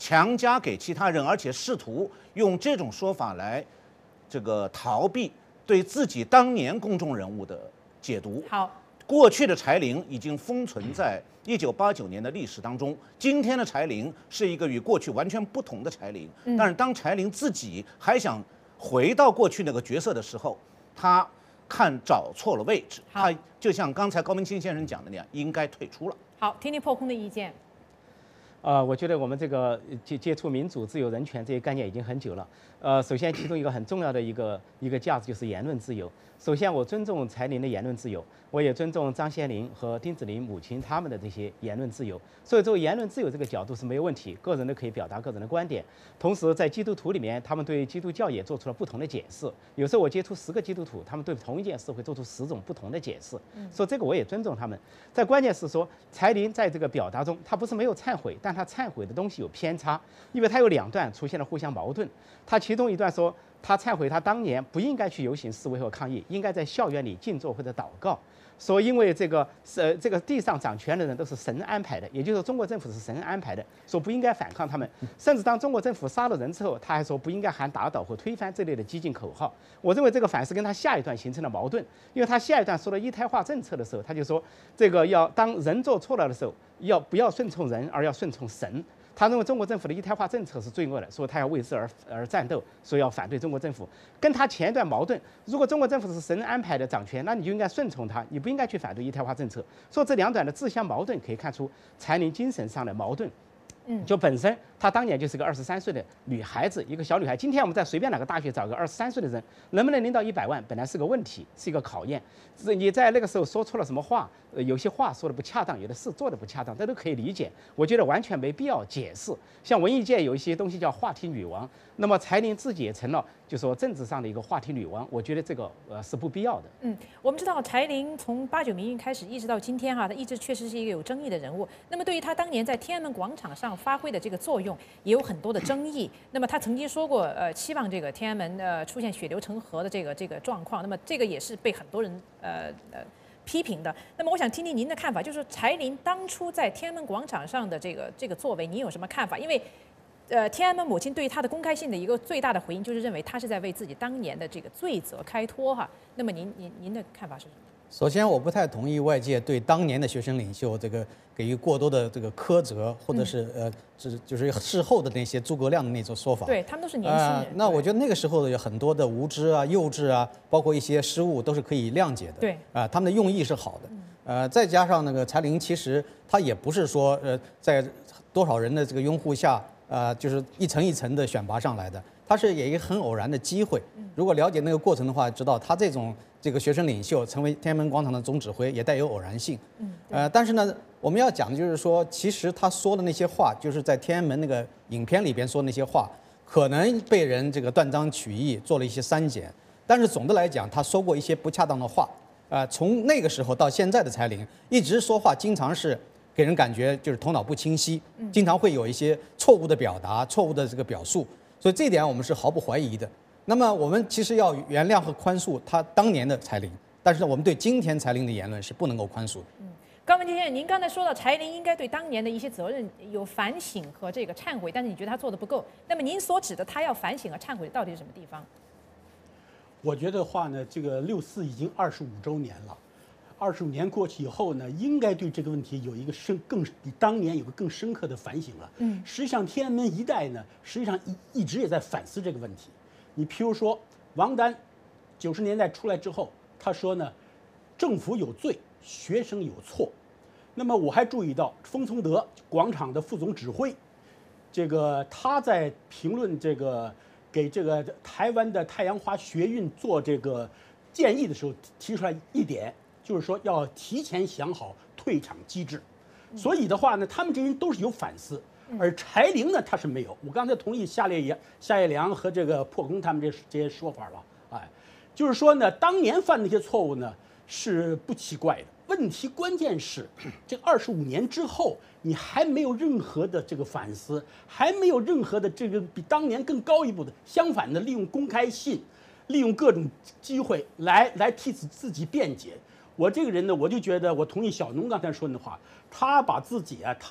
强加给其他人，而且试图用这种说法来这个逃避对自己当年公众人物的解读。 好， 过去的柴玲已经封存在一九八九年的历史当中，今天的柴玲是一个与过去完全不同的柴玲。 嗯、 但是当柴玲自己还想回到过去那个角色的时候，他看找错了位置，他就像刚才高明清先生讲的那样，应该退出了。 好，听听破空的意见。 呃，我觉得我们这个接接触民主、自由、人权这些概念已经很久了。呃，首先其中一个很重要的一个一个价值就是言论自由。首先，我尊重柴玲的言论自由，我也尊重张先林和丁子霖母亲他们的这些言论自由。所以，作为言论自由这个角度是没有问题，个人都可以表达个人的观点。同时，在基督徒里面，他们对基督教也做出了不同的解释。有时候我接触十个基督徒，他们对同一件事会做出十种不同的解释。所以这个我也尊重他们。但关键是说，柴玲在这个表达中，他不是没有忏悔，但他忏悔的东西有偏差，因为他有两段出现了互相矛盾。他其中一段说，他忏悔他当年不应该去游行示威和抗议，应该在校园里静坐或者祷告。说因为这个呃这个地上掌权的人都是神安排的，也就是说中国政府是神安排的，说不应该反抗他们。甚至当中国政府杀了人之后，他还说不应该喊打倒或推翻这类的激进口号。我认为这个反而是跟他下一段形成了矛盾，因为他下一段说了一胎化政策的时候，他就说这个要当人做错了的时候，要不要顺从人，而要顺从神。他认为中国政府的一胎化政策是罪恶的，说他要为之而而战斗，说要反对中国政府，跟他前一段矛盾。如果中国政府是神安排的掌权，那你就应该顺从他，你不应该去反对一胎化政策。所以这两段的自相矛盾，可以看出柴玲精神上的矛盾。嗯，就本身她当年就是个二十三岁的女孩子，一个小女孩。今天我们在随便哪个大学找个二十三岁的人，能不能领导一百万，本来是个问题，是一个考验。你在那个时候说错了什么话，呃，有些话说的不恰当，有的事做的不恰当，这都可以理解。我觉得完全没必要解释。像文艺界有一些东西叫话题女王，那么柴玲自己也成了，就说政治上的一个话题女王，我觉得这个呃是不必要的。 嗯，我们知道柴玲从八九民运开始一直到今天哈，她一直确实是一个有争议的人物。那么对于她当年在天安门广场上发挥的这个作用，也有很多的争议。那么她曾经说过，呃，期望这个天安门呃出现血流成河的这个这个状况。那么这个也是被很多人呃呃批评的。那么我想听听您的看法，就是柴玲当初在天安门广场上的这个这个作为，您有什么看法？因为呃，天安门母亲对于她的公开信的一个最大的回应，就是认为她是在为自己当年的这个罪责开脱哈。那么您您您的看法是什么？ 首先，我不太同意外界对当年的学生领袖这个给予过多的这个苛责，或者是、嗯、呃，是就是事后的那些诸葛亮的那种说法。 对他们都是年轻人、呃。 那我觉得那个时候有很多的无知啊、幼稚啊，包括一些失误，都是可以谅解的。 对啊、呃，他们的用意是好的。呃，再加上那个柴玲，其实她也不是说呃在多少人的这个拥护下。呃，就是一层一层的选拔上来的，他是也一个很偶然的机会。如果了解那个过程的话，知道他这种这个学生领袖成为天安门广场的总指挥，也带有偶然性。嗯，呃，但是呢，我们要讲的就是说，其实他说的那些话，就是在天安门那个影片里边说的那些话，可能被人这个断章取义，做了一些删减。但是总的来讲，他说过一些不恰当的话。呃，从那个时候到现在的柴玲，一直说话经常是。给人感觉就是头脑不清晰，经常会有一些错误的表达、错误的这个表述，所以这一点我们是毫不怀疑的。那么我们其实要原谅和宽恕他当年的柴玲，但是我们对今天柴玲的言论是不能够宽恕的。 嗯，高文杰先生，您刚才说到柴玲应该对当年的一些责任有反省和这个忏悔，但是你觉得他做的不够。那么您所指的他要反省和忏悔到底是什么地方？ 我觉得话呢，这个六四已经二十五周年了。二十五年过去以后呢，应该对这个问题有一个深更比当年有个更深刻的反省了。嗯，实际上天安门一带呢，实际上一一直也在反思这个问题。你譬如说，王丹九十年代出来之后，他说呢，政府有罪，学生有错。那么我还注意到封从德广场的副总指挥，这个他在评论这个给这个台湾的太阳花学运做这个建议的时候，提出来一点。就是说要提前想好退场机制，所以的话呢，他们这些人都是有反思，而柴玲呢，他是没有。我刚才同意夏烈夏叶良和这个破空他们这这些说法了，哎，就是说呢，当年犯的那些错误呢是不奇怪的，问题关键是这二十五年之后，你还没有任何的这个反思，还没有任何的这个比当年更高一步的，相反的利用公开信，利用各种机会来来替自己辩解。我这个人呢，我就觉得我同意小农刚才说的话，他把自己啊，他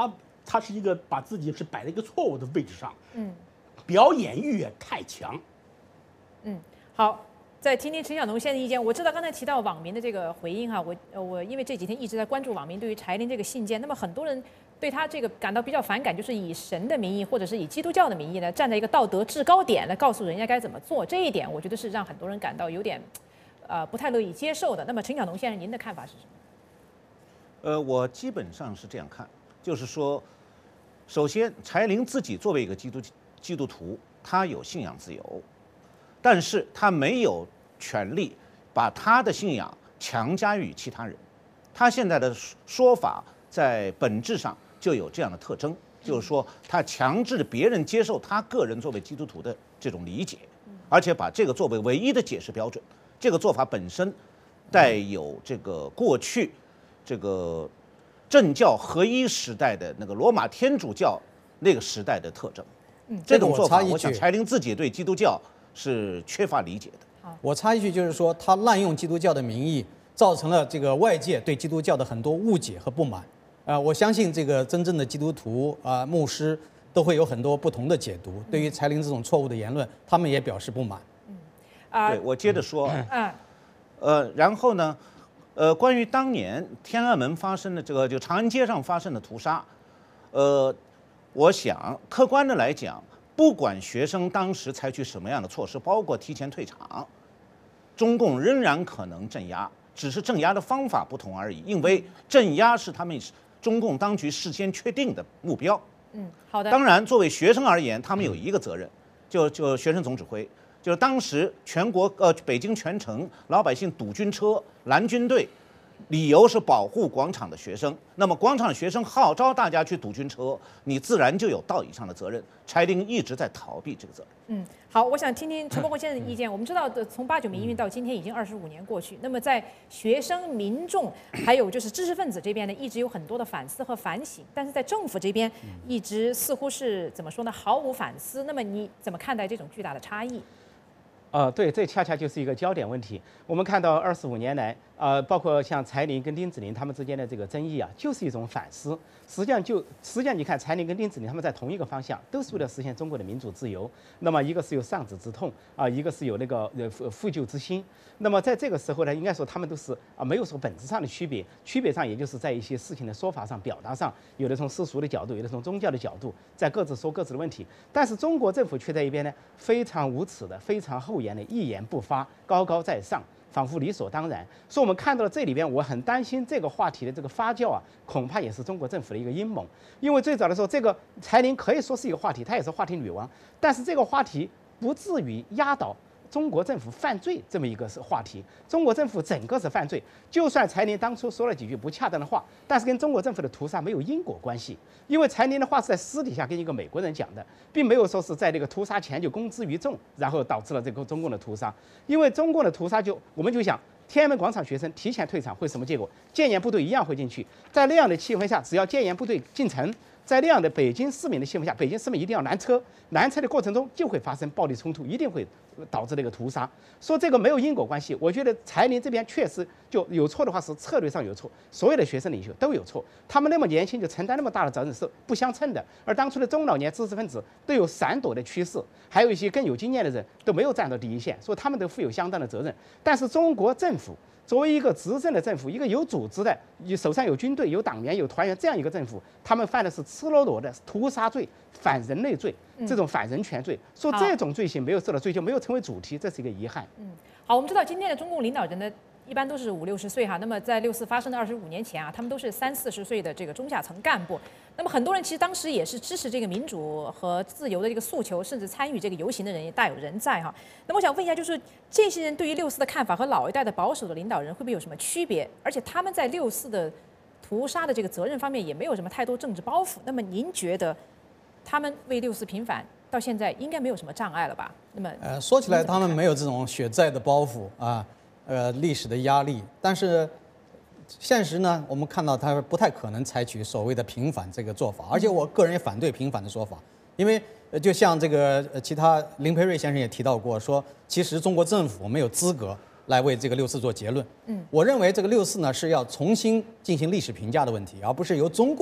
他是一个把自己是摆在一个错误的位置上， 嗯， 表演欲也太强。 嗯，好。再听听陈小农先生的意见。我知道刚才提到网民的这个回应哈，我呃我因为这几天一直在关注网民对于柴玲这个信件，那么很多人对他这个感到比较反感，就是以神的名义或者是以基督教的名义呢，站在一个道德制高点来告诉人家该怎么做，这一点我觉得是让很多人感到有点呃不太乐意接受的。那么陈小农先生，您的看法是什么？ 呃，我基本上是这样看，就是说，首先柴玲自己作为一个基督基督徒，他有信仰自由。但是他没有权利把他的信仰强加于其他人，他现在的说法在本质上就有这样的特征，就是说他强制别人接受他个人作为基督徒的这种理解，而且把这个作为唯一的解释标准。这个做法本身带有这个过去这个政教合一时代的那个罗马天主教那个时代的特征。 嗯， 这种做法， 我我想柴玲自己对基督教是缺乏理解的。 我插一句，就是说他滥用基督教的名义，造成了这个外界对基督教的很多误解和不满。啊、呃，我相信这个真正的基督徒啊、呃、牧师都会有很多不同的解读。对于柴玲这种错误的言论，他们也表示不满。 嗯，啊， 对，我接着说。 嗯， 呃，然后呢，呃，关于当年天安门发生的这个，就长安街上发生的屠杀，呃，我想客观的来讲。不管学生当时采取什么样的措施，包括提前退场，中共仍然可能镇压，只是镇压的方法不同而已。因为镇压是他们中共当局事先确定的目标。 嗯，好的。 当然，作为学生而言，他们有一个责任，就就学生总指挥，就是当时全国呃北京全城老百姓堵军车、拦军队。理由是保护广场的学生，那么广场的学生号召大家去堵军车，你自然就有道义上的责任。柴玲一直在逃避这个责任。 嗯，好，我想听听陈伯宏先生的意见。我们知道的，从八九民运到今天已经二十五年过去，那么在学生、民众还有就是知识分子这边呢，一直有很多的反思和反省，但是在政府这边一直似乎是怎么说呢，毫无反思。那么你怎么看待这种巨大的差异？ 呃，对，这恰恰就是一个焦点问题。我们看到二十五年来，呃，包括像柴玲跟丁子霖他们之间的这个争议啊，就是一种反思。实际上就，实际上你看，柴玲跟丁子霖他们在同一个方向，都是为了实现中国的民主自由。那么一个是有丧子之痛啊、呃，一个是有那个呃负负疚之心。那么在这个时候呢，应该说他们都是啊、呃、没有说本质上的区别，区别上也就是在一些事情的说法上、表达上，有的从世俗的角度，有的从宗教的角度，在各自说各自的问题。但是中国政府却在一边呢，非常无耻的、非常厚颜的，一言不发，高高在上。仿佛理所当然，所以我们看到了这里边，我很担心这个话题的这个发酵啊，恐怕也是中国政府的一个阴谋。因为最早的时候，这个柴玲可以说是一个话题，她也是话题女王，但是这个话题不至于压倒中国政府犯罪这么一个是话题。中国政府整个是犯罪，就算柴玲当初说了几句不恰当的话，但是跟中国政府的屠杀没有因果关系，因为柴玲的话是在私底下跟一个美国人讲的，并没有说是在这个屠杀前就公之于众，然后导致了这个中共的屠杀。因为中共的屠杀就我们就想，天安门广场学生提前退场会什么结果？戒严部队一样会进去，在那样的气氛下，只要戒严部队进城。在那样的北京市民的气氛下，北京市民一定要拦车，拦车的过程中就会发生暴力冲突，一定会导致那个屠杀。说这个没有因果关系，我觉得柴玲这边确实就有错的话是策略上有错，所有的学生领袖都有错，他们那么年轻就承担那么大的责任是不相称的。而当初的中老年知识分子都有闪躲的趋势，还有一些更有经验的人都没有站到第一线，所以他们都负有相当的责任。但是中国政府作为一个执政的政府，一个有组织的，手上有军队、有党员、有团员这样一个政府，他们犯的是赤裸裸的屠杀罪、反人类罪，这种反人权罪。说这种罪行没有受到追究，没有成为主题，这是一个遗憾。 嗯，好，我们知道今天的中共领导人呢，一般都是五六十岁哈。那么在六四发生的二十五年前啊，他们都是三四十岁的这个中下层干部。那么很多人其实当时也是支持这个民主和自由的这个诉求，甚至参与这个游行的人也大有人在哈。那么我想问一下，就是这些人对于六四的看法和老一代的保守的领导人会不会有什么区别？而且他们在六四的屠杀的这个责任方面也没有什么太多政治包袱。那么您觉得他们为六四平反到现在应该没有什么障碍了吧？那么呃，说起来他们没有这种血债的包袱啊，呃，历史的压力，但是。现实呢，我们看到他不太可能采取所谓的平反这个做法，而且我个人也反对平反的说法，因为就像这个其他林培瑞先生也提到过，说其实中国政府没有资格来为这个六四做结论。嗯，我认为这个六四呢是要重新进行历史评价的问题，而不是由中共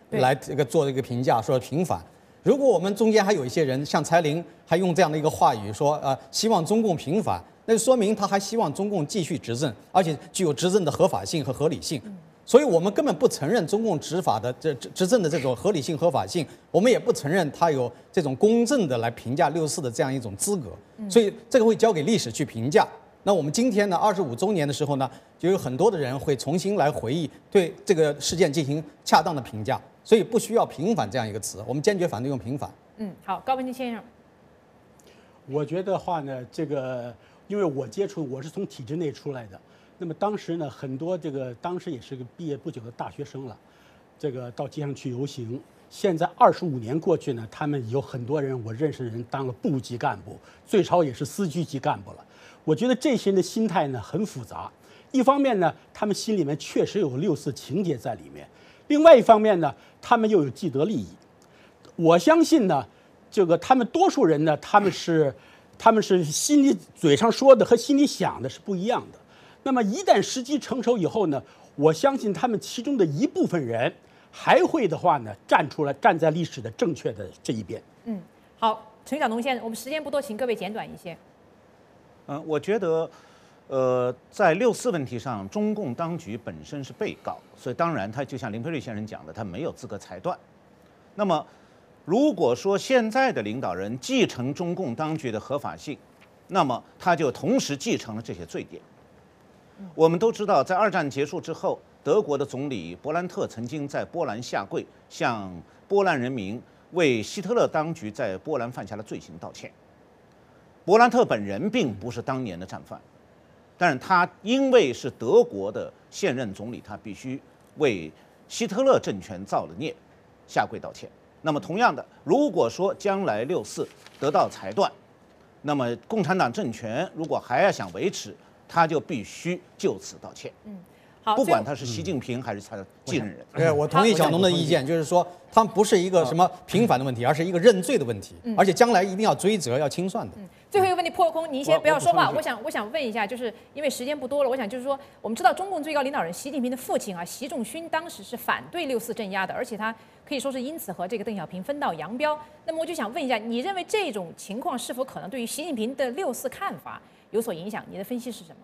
来这个做这个评价，说平反。如果我们中间还有一些人像蔡玲还用这样的一个话语说，呃，希望中共平反，那就说明他还希望中共继续执政，而且具有执政的合法性和合理性。所以我们根本不承认中共执法的这执政的这种合理性、合法性，我们也不承认他有这种公正的来评价六四的这样一种资格。所以这个会交给历史去评价。那我们今天呢，二十五周年的时候呢，就有很多的人会重新来回忆，对这个事件进行恰当的评价。所以不需要平反这样一个词，我们坚决反对用平反。 嗯，好，高文金先生， 我觉得话呢，这个因为我接触，我是从体制内出来的，那么当时呢，很多这个当时也是个毕业不久的大学生了，这个到街上去游行。现在二十五年过去呢，他们有很多人我认识的人当了部级干部，最少也是司局级干部了。我觉得这些人的心态呢很复杂，一方面呢，他们心里面确实有六四情节在里面。另外一方面呢，他们又有既得利益。我相信呢，这个他们多数人呢，他们是，他们是心里嘴上说的和心里想的是不一样的。那么一旦时机成熟以后呢，我相信他们其中的一部分人还会的话呢，站出来，站在历史的正确的这一边。 嗯，好，陈小农先生，我们时间不多，请各位简短一些。 嗯，我觉得。呃，在六四问题上，中共当局本身是被告，所以当然他就像林培瑞先生讲的，他没有资格裁断。那么，如果说现在的领导人继承中共当局的合法性，那么他就同时继承了这些罪点。我们都知道，在二战结束之后，德国的总理勃兰特曾经在波兰下跪，向波兰人民为希特勒当局在波兰犯下的罪行道歉。勃兰特本人并不是当年的战犯。但是他因为是德国的现任总理，他必须为希特勒政权造的孽下跪道歉。那么同样的，如果说将来六四得到裁断，那么共产党政权如果还要想维持，他就必须就此道歉。 嗯，好， 不管他是习近平还是他的继任人。 对，我同意小农的意见，就是说他们不是一个什么平反的问题，而是一个认罪的问题，而且将来一定要追责、要清算的。 嗯，最后一个问题破空，您先不要说话。我想，我想问一下，就是因为时间不多了，我想就是说，我们知道中共最高领导人习近平的父亲啊，习仲勋当时是反对六四镇压的，而且他可以说是因此和这个邓小平分道扬镳。那么我就想问一下，你认为这种情况是否可能对于习近平的六四看法有所影响？你的分析是什么？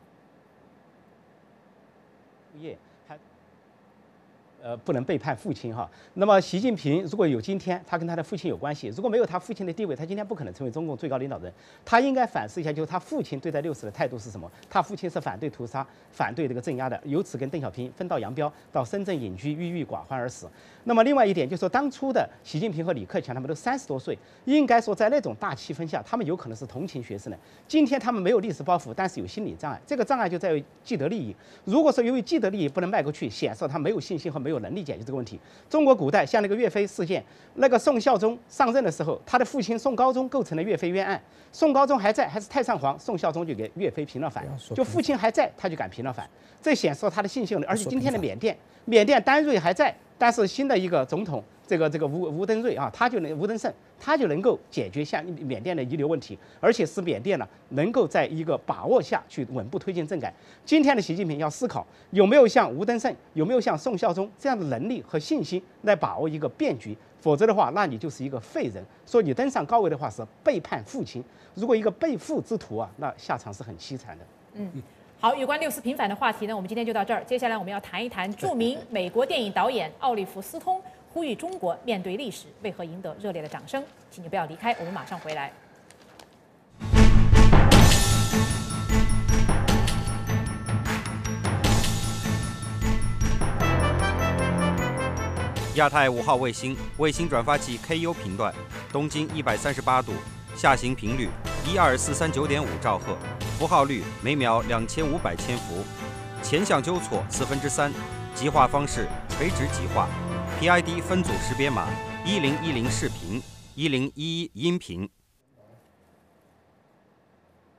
业还呃不能背叛父亲哈。那么习近平如果有今天，他跟他的父亲有关系；如果没有他父亲的地位，他今天不可能成为中共最高领导人。他应该反思一下，就是他父亲对待六四的态度是什么？他父亲是反对屠杀、反对这个镇压的，由此跟邓小平分道扬镳，到深圳隐居，郁郁寡欢而死。那么另外一点就是说，当初的习近平和李克强他们都三十多岁，应该说在那种大气氛下，他们有可能是同情学生的。今天他们没有历史包袱，但是有心理障碍，这个障碍就在于既得利益。如果说由于既得利益不能迈过去，显示他没有信心和没有能力解决这个问题。中国古代像那个岳飞事件，那个宋孝宗上任的时候，他的父亲宋高宗构成了岳飞冤案，宋高宗还在，还是太上皇，宋孝宗就给岳飞平了反，就父亲还在，他就敢平了反，这显示了他的信心力。而且今天的缅甸，缅甸丹瑞还在。但是新的一个总统，这个这个吴吴登瑞啊，他就能吴登盛，他就能够解决像缅甸的遗留问题，而且使缅甸呢能够在一个把握下去稳步推进政改。今天的习近平要思考有没有像吴登盛，有没有像宋孝宗这样的能力和信心来把握一个变局，否则的话，那你就是一个废人。说你登上高位的话是背叛父亲，如果一个背父之徒啊，那下场是很凄惨的。 嗯。好，有关六四平反的话题呢，我们今天就到这儿。接下来我们要谈一谈著名美国电影导演奥利弗·斯通呼吁中国面对历史为何赢得热烈的掌声。请你不要离开，我们马上回来。 亚太五号卫星卫星转发器 K U 频段，东经一百三十八度，下行频率一二四三九点五兆赫。符号率每秒两千五百千伏，前向纠错四分之三，极化方式垂直极化 ，P I D 分组识别码一零一零视频，一零一一音频。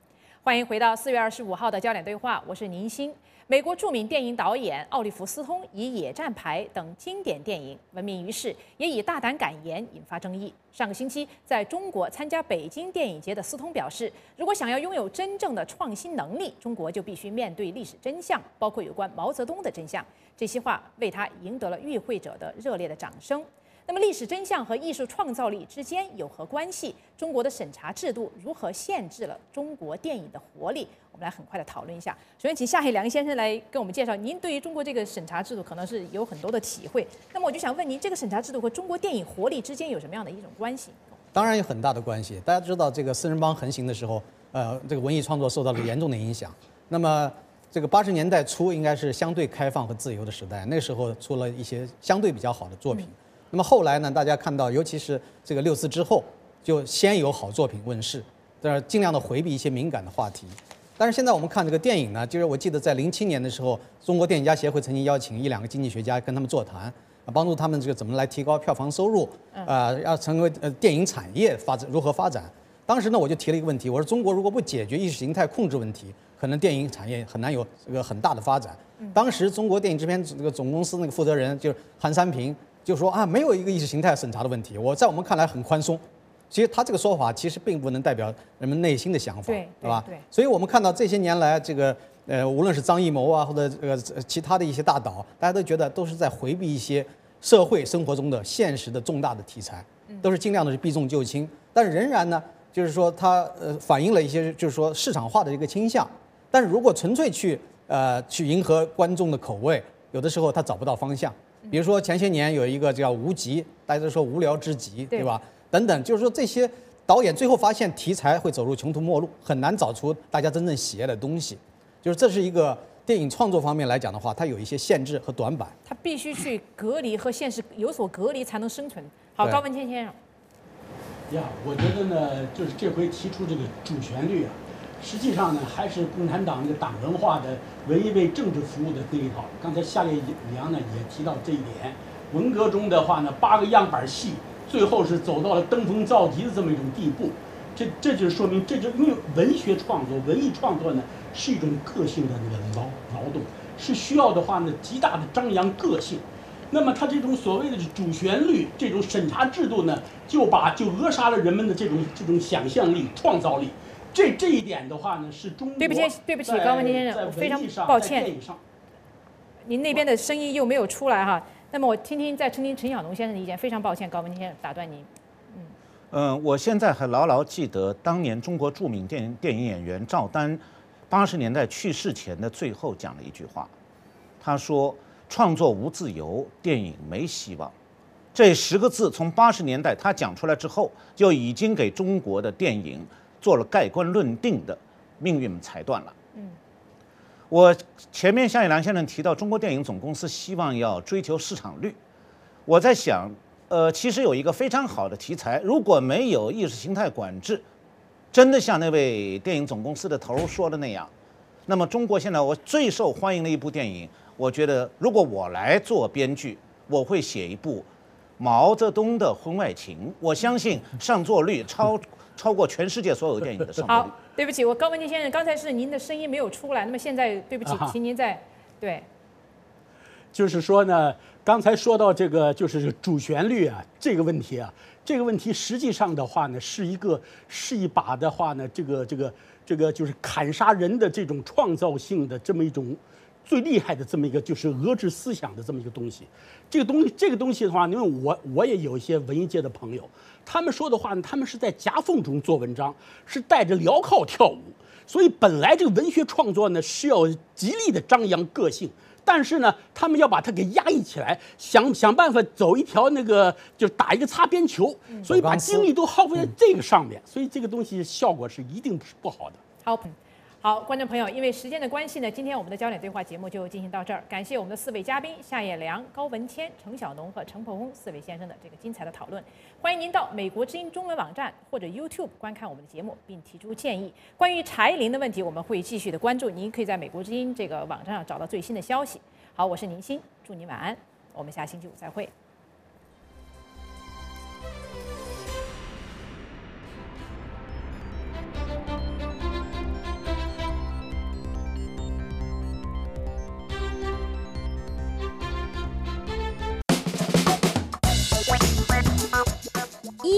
欢迎回到四月二十五号的焦点对话，我是宁欣。美国著名电影导演奥利弗·斯通以《野战排》等经典电影闻名于世，也以大胆敢言引发争议。上个星期在中国参加北京电影节的斯通表示，如果想要拥有真正的创新能力，中国就必须面对历史真相，包括有关毛泽东的真相。这些话为他赢得了与会者的热烈的掌声。那么，历史真相和艺术创造力之间有何关系？中国的审查制度如何限制了中国电影的活力？我们来很快的讨论一下。首先，请夏海良先生来跟我们介绍，您对于中国这个审查制度可能是有很多的体会。那么，我就想问您，这个审查制度和中国电影活力之间有什么样的一种关系？ 当然有很大的关系。大家知道，这个四人帮横行的时候，呃，这个文艺创作受到了严重的影响。那么，这个八十年代初应该是相对开放和自由的时代，那时候出了一些相对比较好的作品。嗯那么后来呢？大家看到，尤其是这个六四之后，就先有好作品问世，但是尽量的回避一些敏感的话题。但是现在我们看这个电影呢，就是我记得在零七年的时候，中国电影家协会曾经邀请一两个经济学家跟他们座谈，帮助他们这个怎么来提高票房收入，啊、呃，要成为呃电影产业发展如何发展。当时呢，我就提了一个问题，我说中国如果不解决意识形态控制问题，可能电影产业很难有这个很大的发展。当时中国电影制片这个总公司那个负责人就是韩三平。就说啊，没有一个意识形态审查的问题，我在我们看来很宽松。其实他这个说法其实并不能代表人们内心的想法， 对对吧？ 对。 所以我们看到这些年来，这个呃，无论是张艺谋啊，或者这个其他的一些大导，大家都觉得都是在回避一些社会生活中的现实的重大的题材，都是尽量的是避重就轻。但是仍然呢，就是说它呃反映了一些就是说市场化的一个倾向。但是如果纯粹去呃去迎合观众的口味，有的时候他找不到方向。比如说前些年有一个叫《无极》，大家都说无聊之极，对吧？等等，就是说这些导演最后发现题材会走入穷途末路，很难找出大家真正喜爱的东西。就是这是一个电影创作方面来讲的话，它有一些限制和短板。 它必须去隔离和现实有所隔离才能生存。好，高文谦先生。 呀，我觉得呢，就是这回提出这个主旋律啊，实际上呢，还是共产党这个党文化的文艺为政治服务的那一套。刚才夏烈良呢也提到这一点。文革中的话呢，八个样板戏，最后是走到了登峰造极的这么一种地步。这这就说明，这就因为文学创作、文艺创作呢是一种个性的那个劳劳动，是需要的话呢极大的张扬个性。那么它这种所谓的主旋律，这种审查制度呢，就把就扼杀了人们的这种这种想象力、创造力。这这一点的话呢，是中国对不起，对不起，高文谦先生，我非常抱歉，您那边的声音又没有出来哈。那么我听听再听听陈晓农先生的意见，非常抱歉，高文谦先生打断您。 嗯，嗯，我现在还牢牢记得当年中国著名电电影演员赵丹，八十年代去世前的最后讲了一句话，他说：“创作无自由，电影没希望。”这十个字从八十年代他讲出来之后，就已经给中国的电影做了盖棺论定的命运裁断了。嗯，我前面夏一良先生提到中国电影总公司希望要追求市场率，我在想，呃，其实有一个非常好的题材，如果没有意识形态管制，真的像那位电影总公司的头说的那样，那么中国现在我最受欢迎的一部电影，我觉得如果我来做编剧，我会写一部毛泽东的婚外情，我相信上座率超超过全世界所有电影的上座率。 好，对不起，我高文谦先生，刚才是您的声音没有出来，那么现在对不起， 啊、 请您再对。 就是说呢，刚才说到这个就是主旋律啊这个问题啊，这个问题实际上的话呢，是一个是一把的话呢，这个这个这个就是砍杀人的这种创造性的这么一种。最厉害的这么一个就是遏制思想的这么一个东西，这个东西这个东西的话，因为我我也有一些文艺界的朋友，他们说的话呢，他们是在夹缝中做文章，是带着镣铐跳舞，所以本来这个文学创作呢是要极力的张扬个性，但是呢，他们要把它给压抑起来，想想办法走一条那个就打一个擦边球，所以把精力都耗费在这个上面，所以这个东西效果是一定是不好的。 好。好，观众朋友，因为时间的关系呢，今天我们的焦点对话节目就进行到这儿。感谢我们的四位嘉宾夏业良、高文谦、程晓农和陈破空四位先生的这个精彩的讨论。欢迎您到美国之音中文网站或者 YouTube 观看我们的节目，并提出建议。关于柴玲的问题，我们会继续的关注。您可以在美国之音这个网站上找到最新的消息。好，我是宁欣，祝您晚安，我们下星期五再会。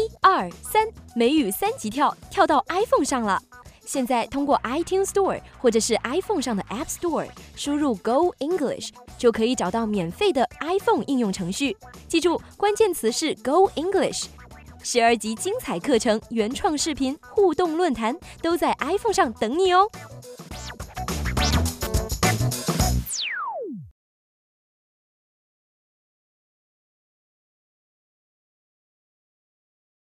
一二三，美语三级跳跳到 iPhone 上了。现在通过 iTunes Store 或者是 iPhone 上的 App Store 输入 Go English， 就可以找到免费的 iPhone 应用程序。记住，关键词是 Go English。十二集精彩课程、原创视频、互动论坛都在 iPhone 上等你哦。